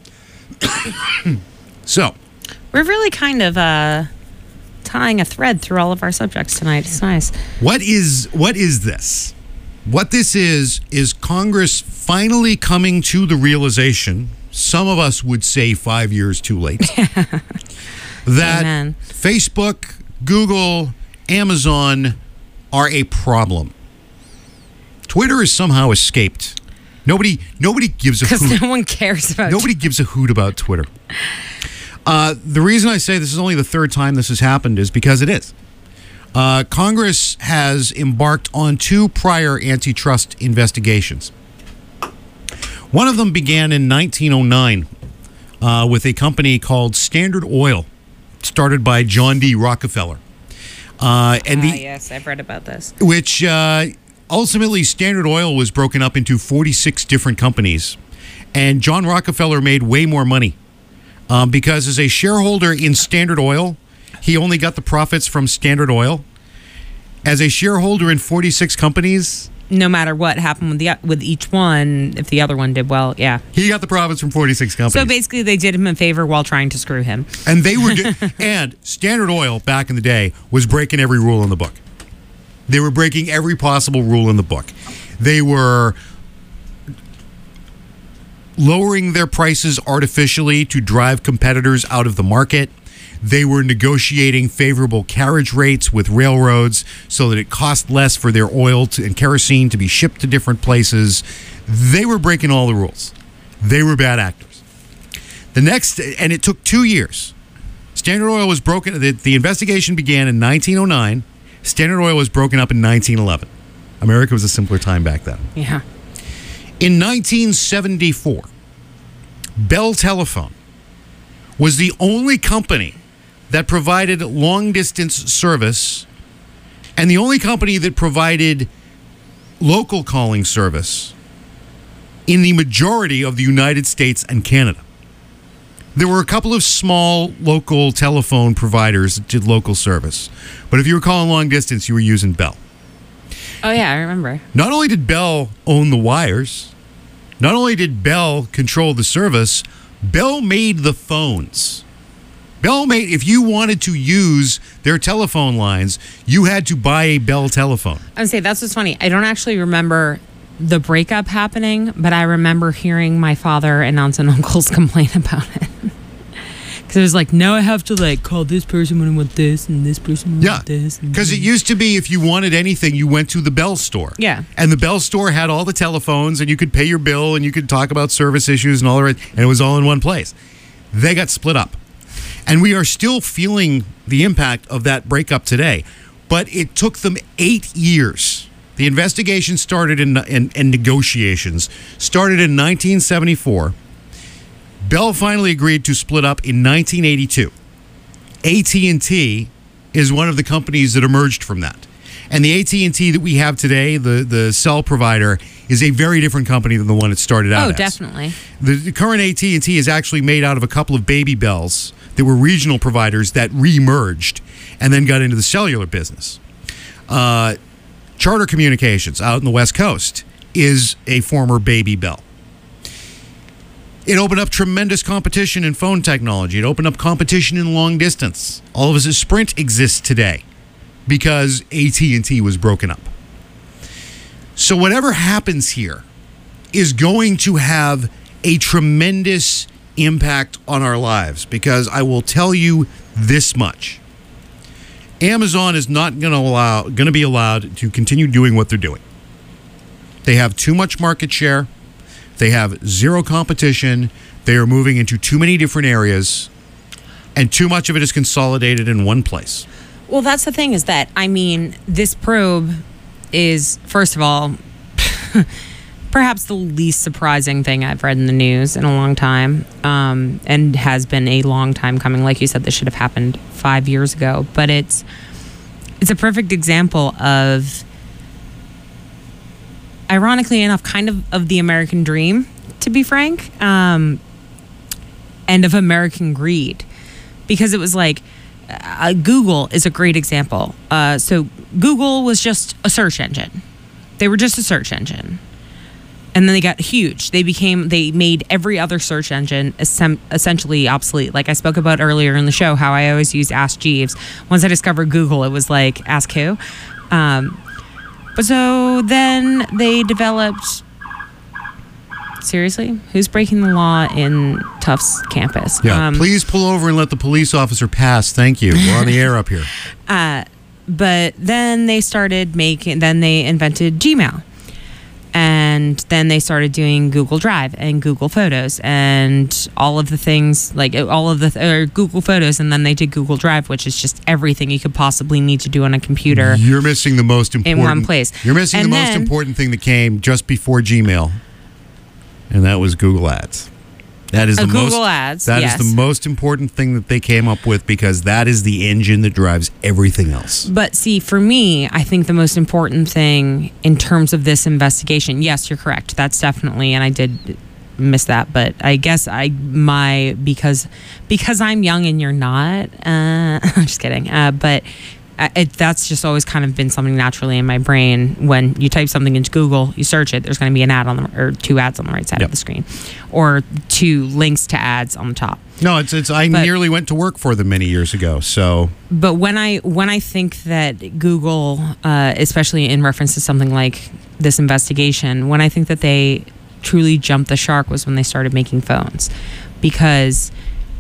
So, We're really kind of uh, tying a thread through all of our subjects tonight. It's nice. what is what is this? What this is is Congress finally coming to the realization, some of us would say five years too late, that Amen. Facebook, Google, Amazon are a problem. Twitter has somehow escaped. Nobody nobody gives a Because hoot. no one cares about Nobody gives a hoot about Twitter. Uh, the reason I say this is only the third time this has happened is because it is. Uh, Congress has embarked on two prior antitrust investigations. One of them began in nineteen oh nine uh, with a company called Standard Oil, started by John D. Rockefeller. Uh, and Ah, the yes, I've read about this. which uh, ultimately Standard Oil was broken up into forty-six different companies, and John Rockefeller made way more money um, because as a shareholder in Standard Oil, he only got the profits from Standard Oil. As a shareholder in forty-six companies, No matter what happened with the with each one, if the other one did well, yeah. he got the profits from forty-six companies. So basically, they did him a favor while trying to screw him. And they were, do- and Standard Oil back in the day was breaking every rule in the book. They were breaking every possible rule in the book. They were lowering their prices artificially to drive competitors out of the market. They were negotiating favorable carriage rates with railroads so that it cost less for their oil to, and kerosene to be shipped to different places. They were breaking all the rules. They were bad actors. The next, and it took two years. Standard Oil was broken. The, the investigation began in nineteen oh nine. Standard Oil was broken up in nineteen eleven. America was a simpler time back then. Yeah. In nineteen seventy-four, Bell Telephone was the only company that provided long-distance service and the only company that provided local calling service in the majority of the United States and Canada. There were a couple of small local telephone providers that did local service. But if you were calling long distance, you were using Bell. Oh, yeah, I remember. Not only did Bell own the wires, not only did Bell control the service, Bell made the phones. Bell made, if you wanted to use their telephone lines, you had to buy a Bell telephone. I would say that's what's funny. I don't actually remember the breakup happening, but I remember hearing my father and aunts and uncles complain about it. Because it was like, now I have to like call this person when I want this and this person when I Yeah, want this. because it used to be if you wanted anything, you went to the Bell store. Yeah. And the Bell store had all the telephones and you could pay your bill and you could talk about service issues and all the rest, and it was all in one place. They got split up. And we are still feeling the impact of that breakup today. But it took them eight years. The investigation started in, in, in negotiations, started in nineteen seventy-four. Bell finally agreed to split up in nineteen eighty-two. A T and T is one of the companies that emerged from that. And the A T and T that we have today, the, the cell provider, is a very different company than the one it started out Oh, as. definitely. The, the current A T and T is actually made out of a couple of baby Bells that were regional providers that re-merged and then got into the cellular business. Uh, Charter Communications out in the West Coast is a former baby Bell. It opened up tremendous competition in phone technology. It opened up competition in long distance. All of us, Sprint exists today because A T and T was broken up. So whatever happens here is going to have a tremendous impact on our lives, because I will tell you this much. Amazon is not going to allow going to be allowed to continue doing what they're doing. They have too much market share. They have zero competition. They are moving into too many different areas, and too much of it is consolidated in one place. Well, that's the thing is that, I mean, this probe is, first of all, perhaps the least surprising thing I've read in the news in a long time, um, and has been a long time coming. Like you said, this should have happened five years ago. But it's it's a perfect example of, ironically enough, kind of of the American dream, to be frank, um, and of American greed. Because it was like, uh, Google is a great example. Uh, so Google was just a search engine. They were just a search engine. And then they got huge. They became, they made every other search engine es- essentially obsolete. Like I spoke about earlier in the show, how I always use Ask Jeeves. Once I discovered Google, it was like, ask who? Um, but so then they developed, seriously? Who's breaking the law in Tufts campus? Yeah, Um, please pull over and let the police officer pass. Thank you. We're on the air up here. Uh, but then they started making, then they invented Gmail. And then they started doing Google Drive and Google Photos and all of the things, like all of the or Google Photos, and then they did Google Drive, which is just everything you could possibly need to do on a computer. You're missing the most important in one place. You're missing And the most then- important thing that came just before Gmail, and that was Google Ads. That is Uh, the Google most. Ads, That yes. is the most important thing that they came up with, because that is the engine that drives everything else. But see, for me, I think the most important thing in terms of this investigation, yes, you're correct. That's definitely, and I did miss that, but I guess I my because because I'm young and you're not. Uh, I'm just kidding. Uh, but uh, it, that's just always kind of been something naturally in my brain. When you type something into Google, you search it, there's going to be an ad on the or two ads on the right side Yep. of the screen, or two links to ads on the top. No, it's it's. I But- nearly went to work for them many years ago. So But when I when I think that Google, uh, especially in reference to something like this investigation, when I think that they truly jumped the shark was when they started making phones, because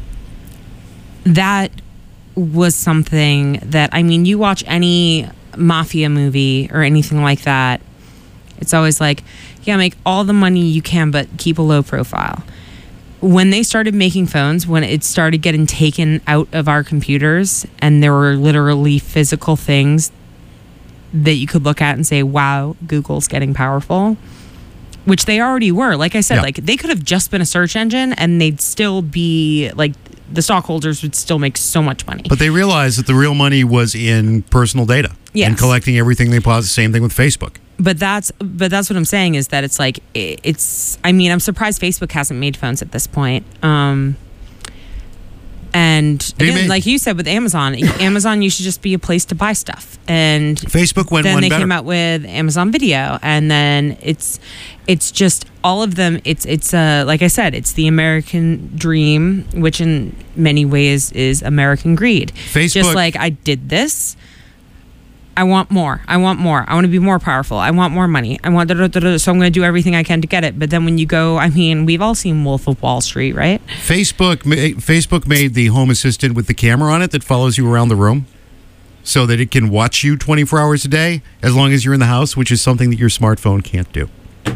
that was something that, I mean, you watch any mafia movie or anything like that, it's always like, yeah, make all the money you can, but keep a low profile. when they started making phones, when it started getting taken out of our computers and there were literally physical things that you could look at and say, wow, Google's getting powerful, which they already were. Like I said, Yeah. like they could have just been a search engine and they'd still be like, the stockholders would still make so much money. But they realized that the real money was in personal data Yes. and collecting everything they pause. Same thing with Facebook. But that's but that's what I'm saying is that it's like it, it's. I mean, I'm surprised Facebook hasn't made phones at this point. Um, and They again, made- like you said with Amazon, Amazon used to just be a place to buy stuff, and Facebook went then one they better. came out with Amazon Video, and then it's it's just all of them. It's it's uh like I said, it's the American dream, which in many ways is American greed. Facebook- just like I did this. I want more. I want more. I want to be more powerful. I want more money. I want da, da, da, da, so I'm going to do everything I can to get it. But then when you go, I mean, we've all seen Wolf of Wall Street, right? Facebook ma- Facebook made the home assistant with the camera on it that follows you around the room so that it can watch you twenty-four hours a day as long as you're in the house, which is something that your smartphone can't do.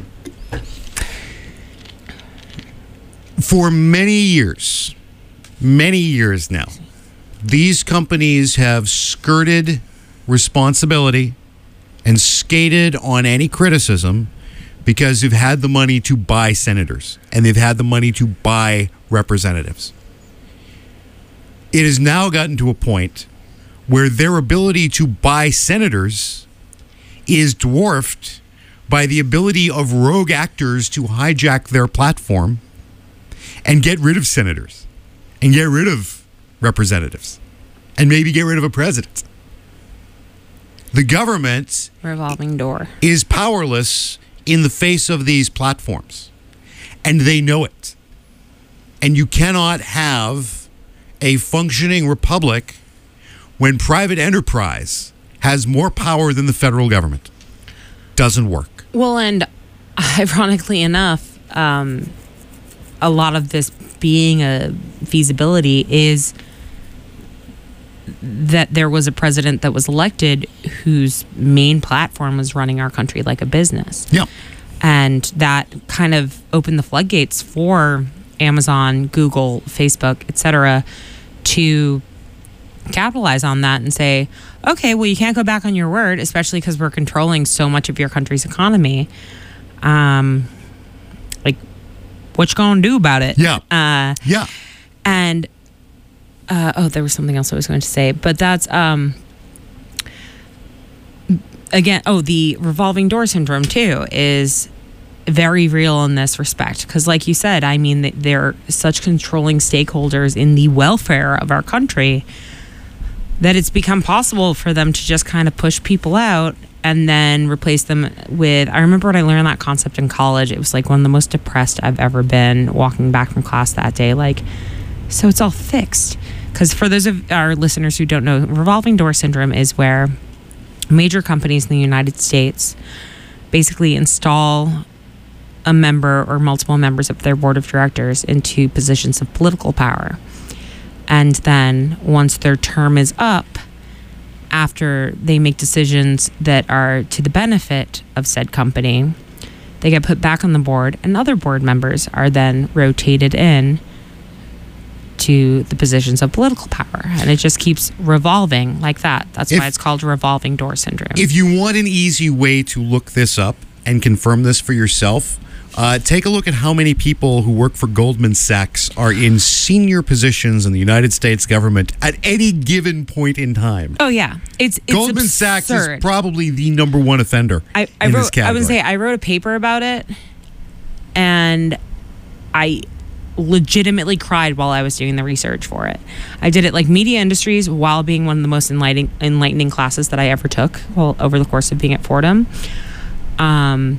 For many years, many years now, these companies have skirted responsibility and skated on any criticism because they've had the money to buy senators and they've had the money to buy representatives. It has now gotten to a point where their ability to buy senators is dwarfed by the ability of rogue actors to hijack their platform and get rid of senators and get rid of representatives and maybe get rid of a president. The government Revolving door. is powerless in the face of these platforms, and they know it. And you cannot have a functioning republic when private enterprise has more power than the federal government. Doesn't work. Well, and ironically enough, um, a lot of this being a feasibility is that there was a president that was elected whose main platform was running our country like a business. Yeah. And that kind of opened the floodgates for Amazon, Google, Facebook, et cetera, to capitalize on that and say, okay, well, you can't go back on your word, especially because we're controlling so much of your country's economy. Um, like, what you gonna do about it? Yeah. Uh, Yeah. and uh, oh, there was something else I was going to say, but that's um, again. Oh, the revolving door syndrome too is very real in this respect because, like you said, I mean, th- they're such controlling stakeholders in the welfare of our country that it's become possible for them to just kind of push people out and then replace them with. I remember when I learned that concept in college. It was like one of the most depressed I've ever been walking back from class that day. Like, so it's all fixed. Because for those of our listeners who don't know, revolving door syndrome is where major companies in the United States basically install a member or multiple members of their board of directors into positions of political power. And then once their term is up, after they make decisions that are to the benefit of said company, they get put back on the board and other board members are then rotated in to the positions of political power, and it just keeps revolving like that. That's If- why it's called revolving door syndrome. If you want an easy way to look this up and confirm this for yourself, uh, take a look at how many people who work for Goldman Sachs are in senior positions in the United States government at any given point in time. oh yeah, it's, it's Goldman Sachs is absurd. probably the number one offender I, I in this wrote. I category. would say I wrote a paper about it, and I legitimately cried while I was doing the research for it. I did it like media industries while being one of the most enlightening enlightening classes that I ever took well, over the course of being at Fordham. Um,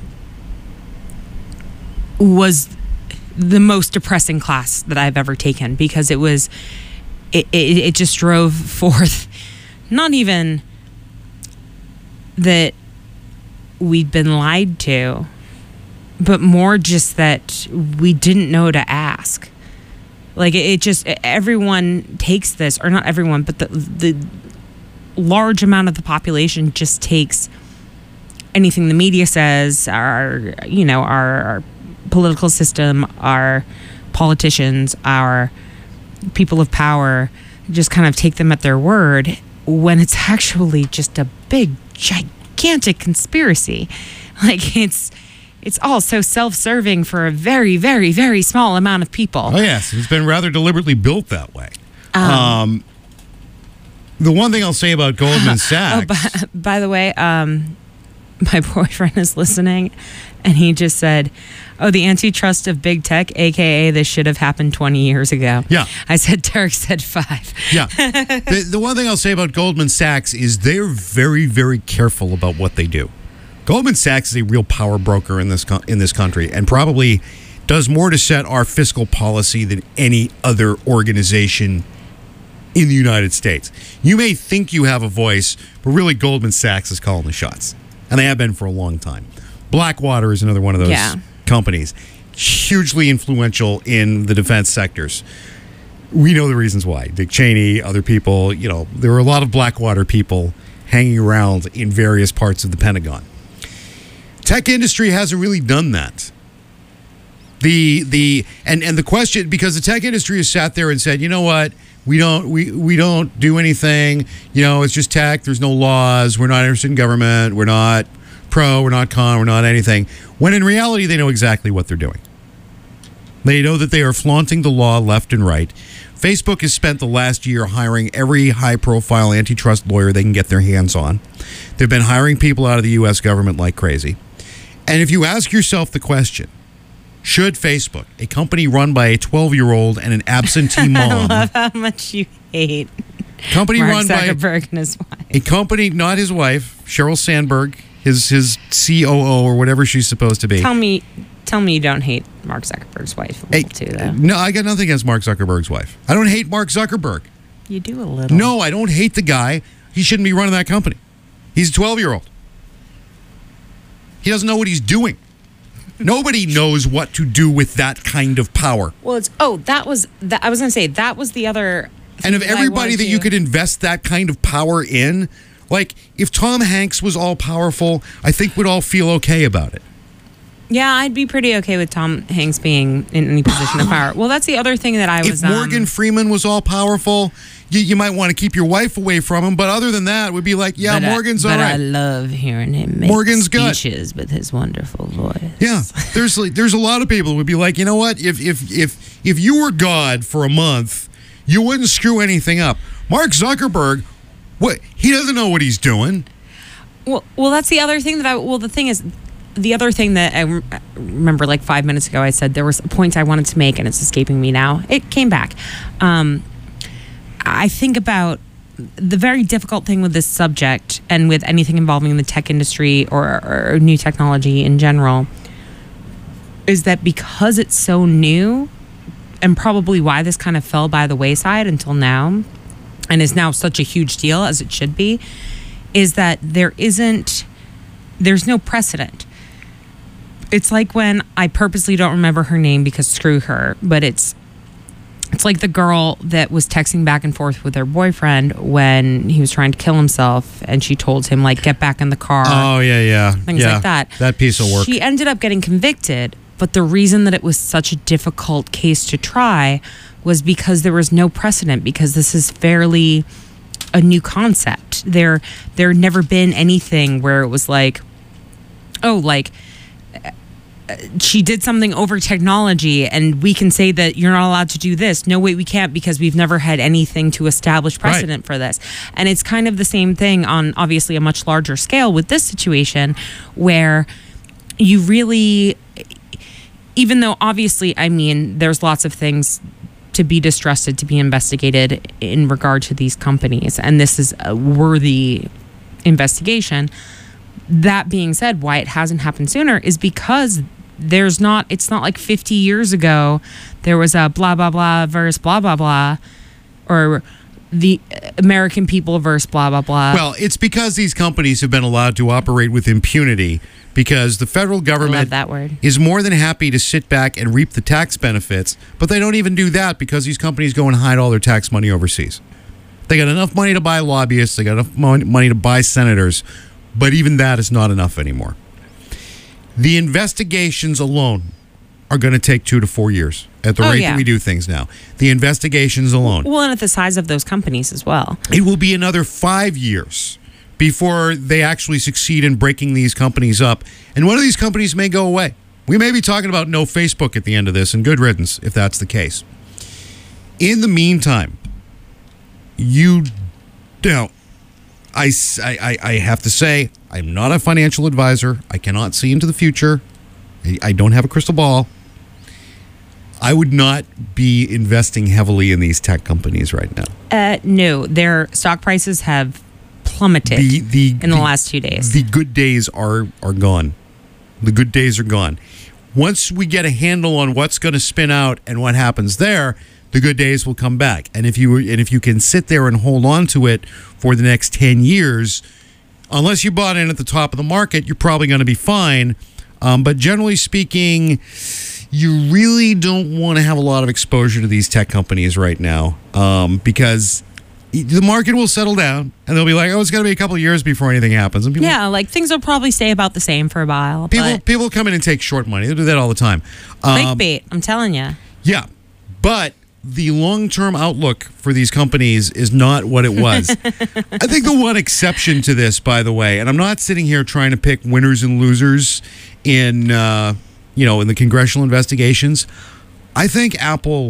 was the most depressing class that I've ever taken because it was it, it, it just drove forth not even that we'd been lied to, but more just that we didn't know to ask. Like it, it just everyone takes this, or not everyone, but the the large amount of the population just takes anything the media says, our you know our, our political system, our politicians, our people of power, just kind of take them at their word when it's actually just a big, gigantic conspiracy. Like, it's it's all so self-serving for a very, very, very small amount of people. Oh, yes. It's been rather deliberately built that way. Um, Um, the one thing I'll say about Goldman Sachs... Oh, by, by the way, um, my boyfriend is listening, and he just said, oh, the antitrust of big tech, a k a this should have happened twenty years ago. Yeah. I said, Derek said five. Yeah. the, the one thing I'll say about Goldman Sachs is they're very, very careful about what they do. Goldman Sachs is a real power broker in this co- in this country, and probably does more to set our fiscal policy than any other organization in the United States. You may think you have a voice, but really Goldman Sachs is calling the shots. And they have been for a long time. Blackwater is another one of those Yeah. companies. Hugely influential in the defense sectors. We know the reasons why. Dick Cheney, other people, you know, there were a lot of Blackwater people hanging around in various parts of the Pentagon. Tech industry hasn't really done that. The the and, and the question, because the tech industry has sat there and said, you know what, we don't we, we don't do anything, you know, it's just tech, there's no laws, we're not interested in government, we're not pro, we're not con, we're not anything. When in reality they know exactly what they're doing. They know that they are flaunting the law left and right. Facebook has spent the last year hiring every high-profile antitrust lawyer they can get their hands on. They've been hiring people out of the U S government like crazy. And if you ask yourself the question, should Facebook, a company run by a twelve-year-old and an absentee mom, I love how much you hate company Mark run by Zuckerberg and his wife. a company, not his wife, Sheryl Sandberg, his his C O O or whatever she's supposed to be. Tell me, tell me you don't hate Mark Zuckerberg's wife a little Hey, too, though. no, I got nothing against Mark Zuckerberg's wife. I don't hate Mark Zuckerberg. You do a little. No, I don't hate the guy. He shouldn't be running that company. He's a twelve-year-old. He doesn't know what he's doing. Nobody knows what to do with that kind of power. Well, it's oh, that was that. I was gonna say that was the other. And of thing I everybody wanted that you to- could invest that kind of power in, like if Tom Hanks was all powerful, I think we'd all feel okay about it. Yeah, I'd be pretty okay with Tom Hanks being in any position of power. Well, that's the other thing that I was. If Morgan um, Freeman was all powerful, you, you might want to keep your wife away from him. But other than that, we'd be like, yeah, but Morgan's I, all but I right. love hearing him make Morgan's good. speeches with his wonderful voice. Yeah, there's like, there's a lot of people who would be like, you know what? If if if if you were God for a month, you wouldn't screw anything up. Mark Zuckerberg, what he doesn't know what he's doing. Well, well, that's the other thing that I. Well, the thing is, the other thing that I rem- remember, like five minutes ago, I said there was a point I wanted to make, and it's escaping me now. It came back. Um, I think about the very difficult thing with this subject, and with anything involving the tech industry or, or new technology in general, is that because it's so new, and probably why this kind of fell by the wayside until now, and is now such a huge deal as it should be, is that there isn't, there's no precedent. It's like when I purposely don't remember her name because screw her, but it's it's like the girl that was texting back and forth with her boyfriend when he was trying to kill himself, and she told him, like, get back in the car. Oh yeah, yeah, Things yeah. like that. That piece of work. She ended up getting convicted, but the reason that it was such a difficult case to try was because there was no precedent, because this is fairly a new concept. There there had never been anything where it was like, oh, like uh, she did something over technology and we can say that you're not allowed to do this. No, wait, we can't, because we've never had anything to establish precedent for this. And it's kind of the same thing on obviously a much larger scale with this situation, where you really, even though obviously, I mean, there's lots of things to be distrusted, to be investigated in regard to these companies, and this is a worthy investigation. That being said, why it hasn't happened sooner is because there's not, it's not like fifty years ago there was a blah blah blah versus blah blah blah, or the American people versus blah blah blah. Well, it's because these companies have been allowed to operate with impunity, because the federal I love government that word. is more than happy to sit back and reap the tax benefits, but they don't even do that because these companies go and hide all their tax money overseas. They got enough money to buy lobbyists, they got enough mon- money to buy senators, but even that is not enough anymore. The investigations alone are going to take two to four years at the Oh, rate yeah. that we do things now. The investigations alone. Well, and at the size of those companies as well. It will be another five years before they actually succeed in breaking these companies up. And one of these companies may go away. We may be talking about no Facebook at the end of this, and good riddance if that's the case. In the meantime, you know, I, I, I have to say, I'm not a financial advisor. I cannot see into the future. I, I don't have a crystal ball. I would not be investing heavily in these tech companies right now. Uh, no, their stock prices have plummeted The, the, in the, the last two days. The good days are, are gone. The good days are gone. Once we get a handle on what's going to spin out and what happens there, the good days will come back. And if you and if you can sit there and hold on to it for the next ten years, unless you bought in at the top of the market, you're probably going to be fine. Um, but generally speaking, you really don't want to have a lot of exposure to these tech companies right now, um, because the market will settle down and they'll be like, oh, it's going to be a couple of years before anything happens. And people, yeah, like things will probably stay about the same for a while. people, but people come in and take short money. They do that all the time. Um, clickbait, I'm telling you. Yeah, but the long-term outlook for these companies is not what it was. I think the one exception to this, by the way, and I'm not sitting here trying to pick winners and losers in, uh, you know, in the congressional investigations. I think Apple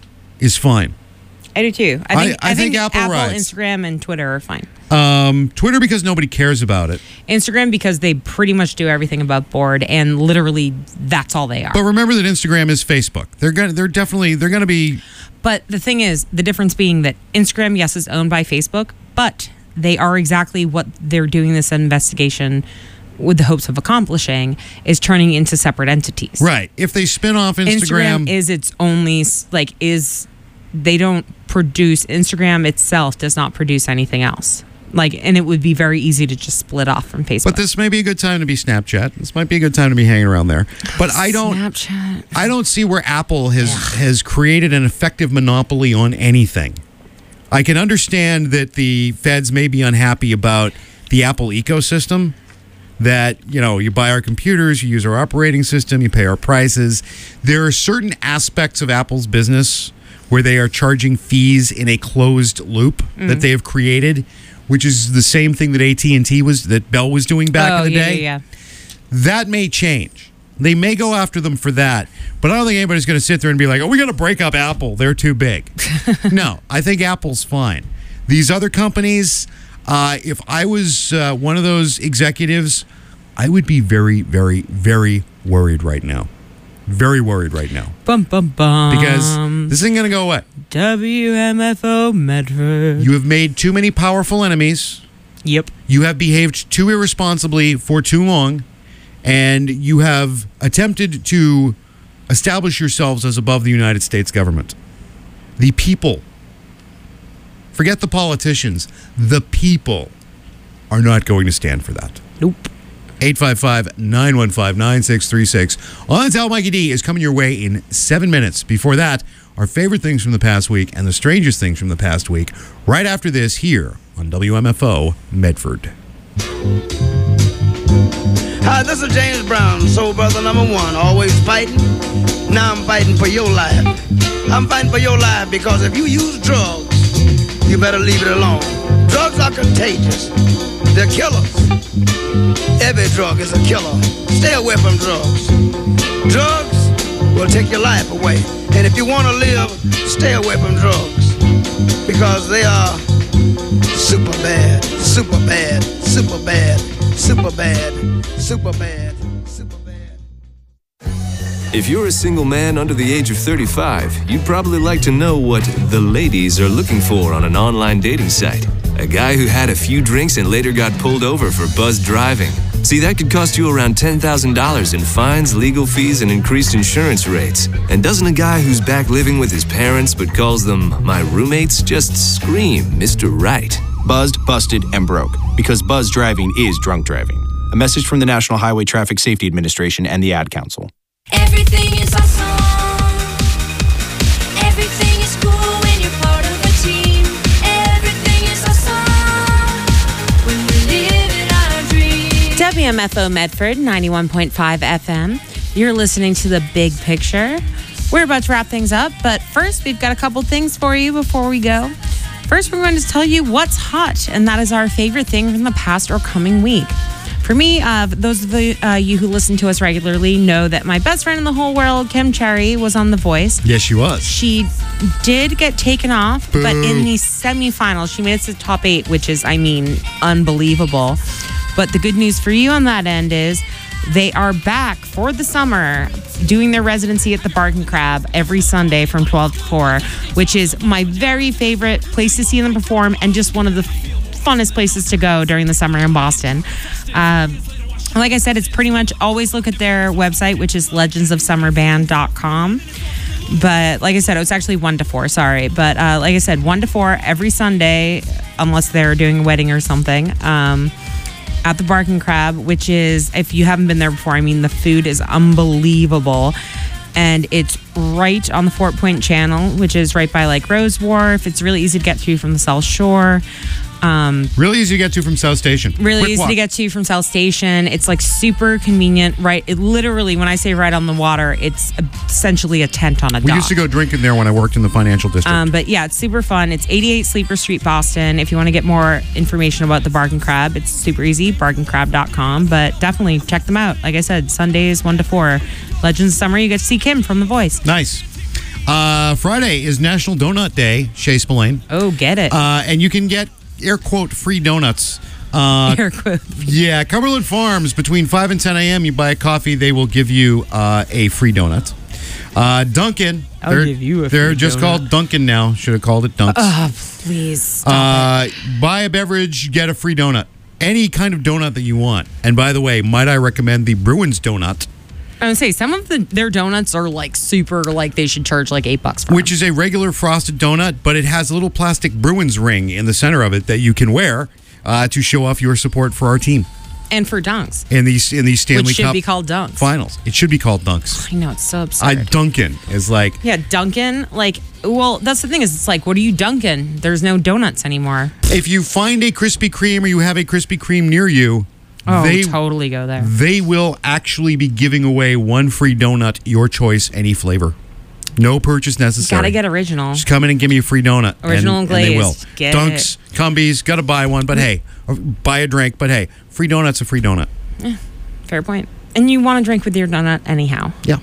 is fine. I do too. I think, I- I think Apple rides. Instagram, and Twitter are fine. Um, Twitter because nobody cares about it. Instagram because they pretty much do everything above board, and literally that's all they are. But remember that Instagram is Facebook. They're gonna, they're definitely, they're gonna be. But the thing is, the difference being that Instagram, yes, is owned by Facebook, but they are exactly what they're doing this investigation with the hopes of accomplishing, is turning into separate entities. Right. If they spin off Instagram, Instagram is its only, like, is, they don't produce, Instagram itself does not produce anything else. Like, and it would be very easy to just split off from Facebook. but this may be a good time to be Snapchat. This might be a good time to be hanging around there. But I don't. Snapchat. I don't see where Apple has has created an effective monopoly on anything. I can understand that the feds may be unhappy about the Apple ecosystem. That, you know, you buy our computers, you use our operating system, you pay our prices. There are certain aspects of Apple's business where they are charging fees in a closed loop Mm. that they have created, which is the same thing that A T and T was, that Bell was doing back oh, in the yeah, day. Yeah, yeah. That may change. They may go after them for that, but I don't think anybody's going to sit there and be like, oh, we got to break up Apple. They're too big. No, I think Apple's fine. These other companies, uh, if I was uh, one of those executives, I would be very, very, very worried right now. Very worried right now. Bum, bum, bum. Because this isn't going to go away. W M F O Medford. You have made too many powerful enemies. Yep. You have behaved too irresponsibly for too long, and you have attempted to establish yourselves as above the United States government. The people, forget the politicians, the people are not going to stand for that. Nope. eight five five, nine one five, nine six three six. On Tell Mikey D is coming your way in seven minutes. Before that, our favorite things from the past week and the strangest things from the past week, right after this here on W M F O Medford. Hi, this is James Brown, soul brother number one, always fighting. Now I'm fighting for your life. I'm fighting for your life because if you use drugs, you better leave it alone. Drugs are contagious. They're killers. Every drug is a killer. Stay away from drugs. Drugs will take your life away. And if you want to live, stay away from drugs because they are super bad, super bad, super bad, super bad, super bad, super bad. If you're a single man under the age of thirty-five, you'd probably like to know what the ladies are looking for on an online dating site. A guy who had a few drinks and later got pulled over for buzzed driving. See, that could cost you around ten thousand dollars in fines, legal fees, and increased insurance rates. And doesn't a guy who's back living with his parents but calls them my roommates just scream Mister Right? Buzzed, busted, and broke. Because buzz driving is drunk driving. A message from the National Highway Traffic Safety Administration and the Ad Council. Everything is awesome. Everything is cool when you're part of a team. Everything is awesome when we live in our dreams. W M F O Medford, ninety-one point five F M. You're listening to The Big Picture. We're about to wrap things up, but first, we've got a couple things for you before we go. First, we're going to tell you what's hot, and that is our favorite thing from the past or coming week. For me, uh, those of the, uh, you who listen to us regularly know that my best friend in the whole world, Kim Cherry, was on The Voice. Yes, she was. She did get taken off, Boo. but in the semifinals, she made it to the top eight, which is, I mean, unbelievable. But the good news for you on that end is they are back for the summer doing their residency at the Bargain Crab every Sunday from twelve to four, which is my very favorite place to see them perform and just one of the funnest places to go during the summer in Boston. Um, like I said, it's pretty much always look at their website, which is legends of summer band dot com. But like I said, it was actually one to four, sorry. But uh, like I said, one to four every Sunday, unless they're doing a wedding or something. Um, at the Bargain Crab, which is, if you haven't been there before, I mean, the food is unbelievable. And it's right on the Fort Point Channel, which is right by like Rose Wharf. It's really easy to get to from the South Shore. Um, Really easy to get to from South Station. really Quick easy walk. to get to from South Station. It's like super convenient, right? It literally, when I say right on the water, it's essentially a tent on a We dock. used to go drinking there when I worked in the financial district. Um, but yeah, it's super fun. It's eighty-eight Sleeper Street, Boston. If you want to get more information about the Bargain Crab, it's super easy, bargain crab dot com. But definitely check them out. Like I said, Sundays one to four. Legends of Summer, you get to see Kim from The Voice. Nice. Uh, Friday is National Donut Day, Shea Spillane. Oh, get it. Uh, and you can get, air quote, free donuts. Uh, Air quote. yeah, Cumberland Farms, between five and ten a.m., you buy a coffee, they will give you uh, a free donut. Uh, Dunkin'. I'll they're, give you a They're free just donut. called Dunkin' now. Should have called it Dunks. Oh, please stop Uh, buy a beverage, get a free donut. Any kind of donut that you want. And by the way, might I recommend the Bruins donut, I would say some of the, their donuts are like super, like they should charge like eight bucks for which is a regular frosted donut, but it has a little plastic Bruins ring in the center of it that you can wear uh, to show off your support for our team and for dunks, in these in these Stanley which should Cup be called dunks. finals. It should be called Dunks. I know, it's so absurd. I Dunkin' is like yeah, Dunkin', like, well, that's the thing is, it's like, what are you dunking? There's no donuts anymore. if you find a Krispy Kreme or you have a Krispy Kreme near you, Oh, they totally go there. they will actually be giving away one free donut, your choice, any flavor. No purchase necessary. Gotta get original. Just come in and give me a free donut. Original and, and and they will. glazed. Get Dunks, Cumbies, gotta buy one, but hey, or buy a drink, but hey, free donut's a free donut. Fair point. And you want to drink with your donut anyhow. Yeah.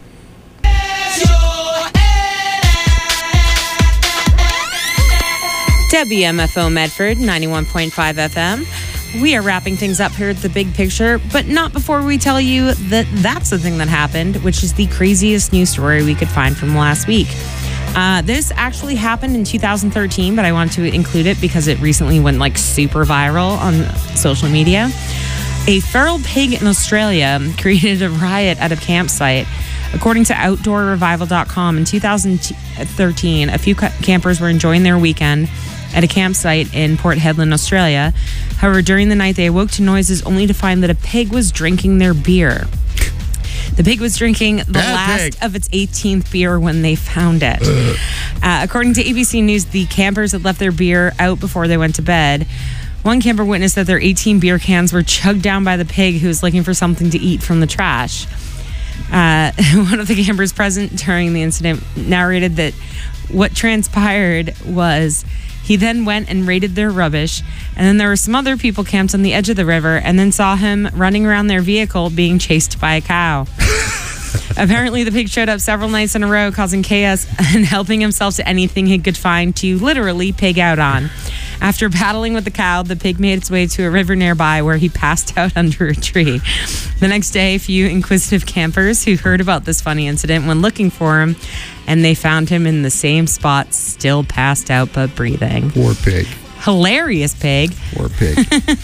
W M F O Medford, ninety-one point five F M. We are wrapping things up here at The Big Picture, but not before we tell you that that's the thing that happened, which is the craziest news story we could find from last week. Uh, this actually happened in two thousand thirteen, but I wanted to include it because it recently went like super viral on social media. A feral pig in Australia created a riot at a campsite. According to outdoor revival dot com, in two thousand thirteen, a few ca- campers were enjoying their weekend at a campsite in Port Hedland, Australia. However, during the night, they awoke to noises only to find that a pig was drinking their beer. The pig was drinking the Bad last pig. of its eighteenth beer when they found it. Uh, according to A B C News, the campers had left their beer out before they went to bed. One camper witnessed that their eighteen beer cans were chugged down by the pig, who was looking for something to eat from the trash. Uh, one of the campers present during the incident narrated that what transpired was he then went and raided their rubbish, and then there were some other people camped on the edge of the river and then saw him running around their vehicle being chased by a cow. Apparently, the pig showed up several nights in a row, causing chaos and helping himself to anything he could find to literally pig out on. After battling with the cow, the pig made its way to a river nearby where he passed out under a tree. The next day, a few inquisitive campers who heard about this funny incident went looking for him, and they found him in the same spot, still passed out but breathing. Poor pig. Hilarious pig. Poor pig.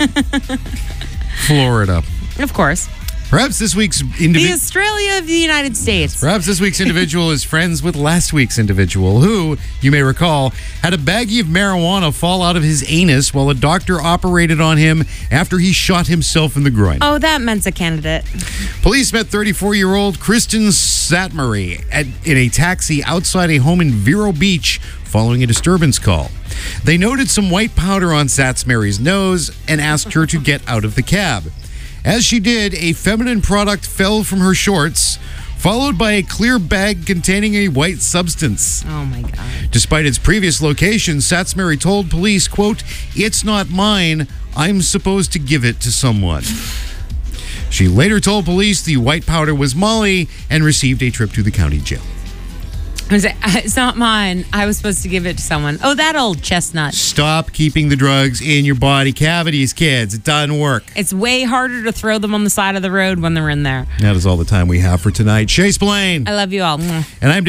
Florida. Of course. Perhaps this week's The individual. Australia of the United States. Perhaps this week's individual is friends with last week's individual, who, you may recall, had a baggie of marijuana fall out of his anus while a doctor operated on him after he shot himself in the groin. Oh, that Mensa candidate. Police met thirty-four-year-old Kristen Satmary at, in a taxi outside a home in Vero Beach following a disturbance call. They noted some white powder on Satmary's nose and asked her to get out of the cab. As she did, a feminine product fell from her shorts, followed by a clear bag containing a white substance. Oh my God. Despite its previous location, Satsmary told police, quote, "It's not mine. I'm supposed to give it to someone." She later told police the white powder was Molly and received a trip to the county jail. I was like, it's not mine. I was supposed to give it to someone. Oh, that old chestnut. Stop keeping the drugs in your body cavities, kids. It doesn't work. It's way harder to throw them on the side of the road when they're in there. That is all the time we have for tonight. Shay Spillane. I love you all. And I'm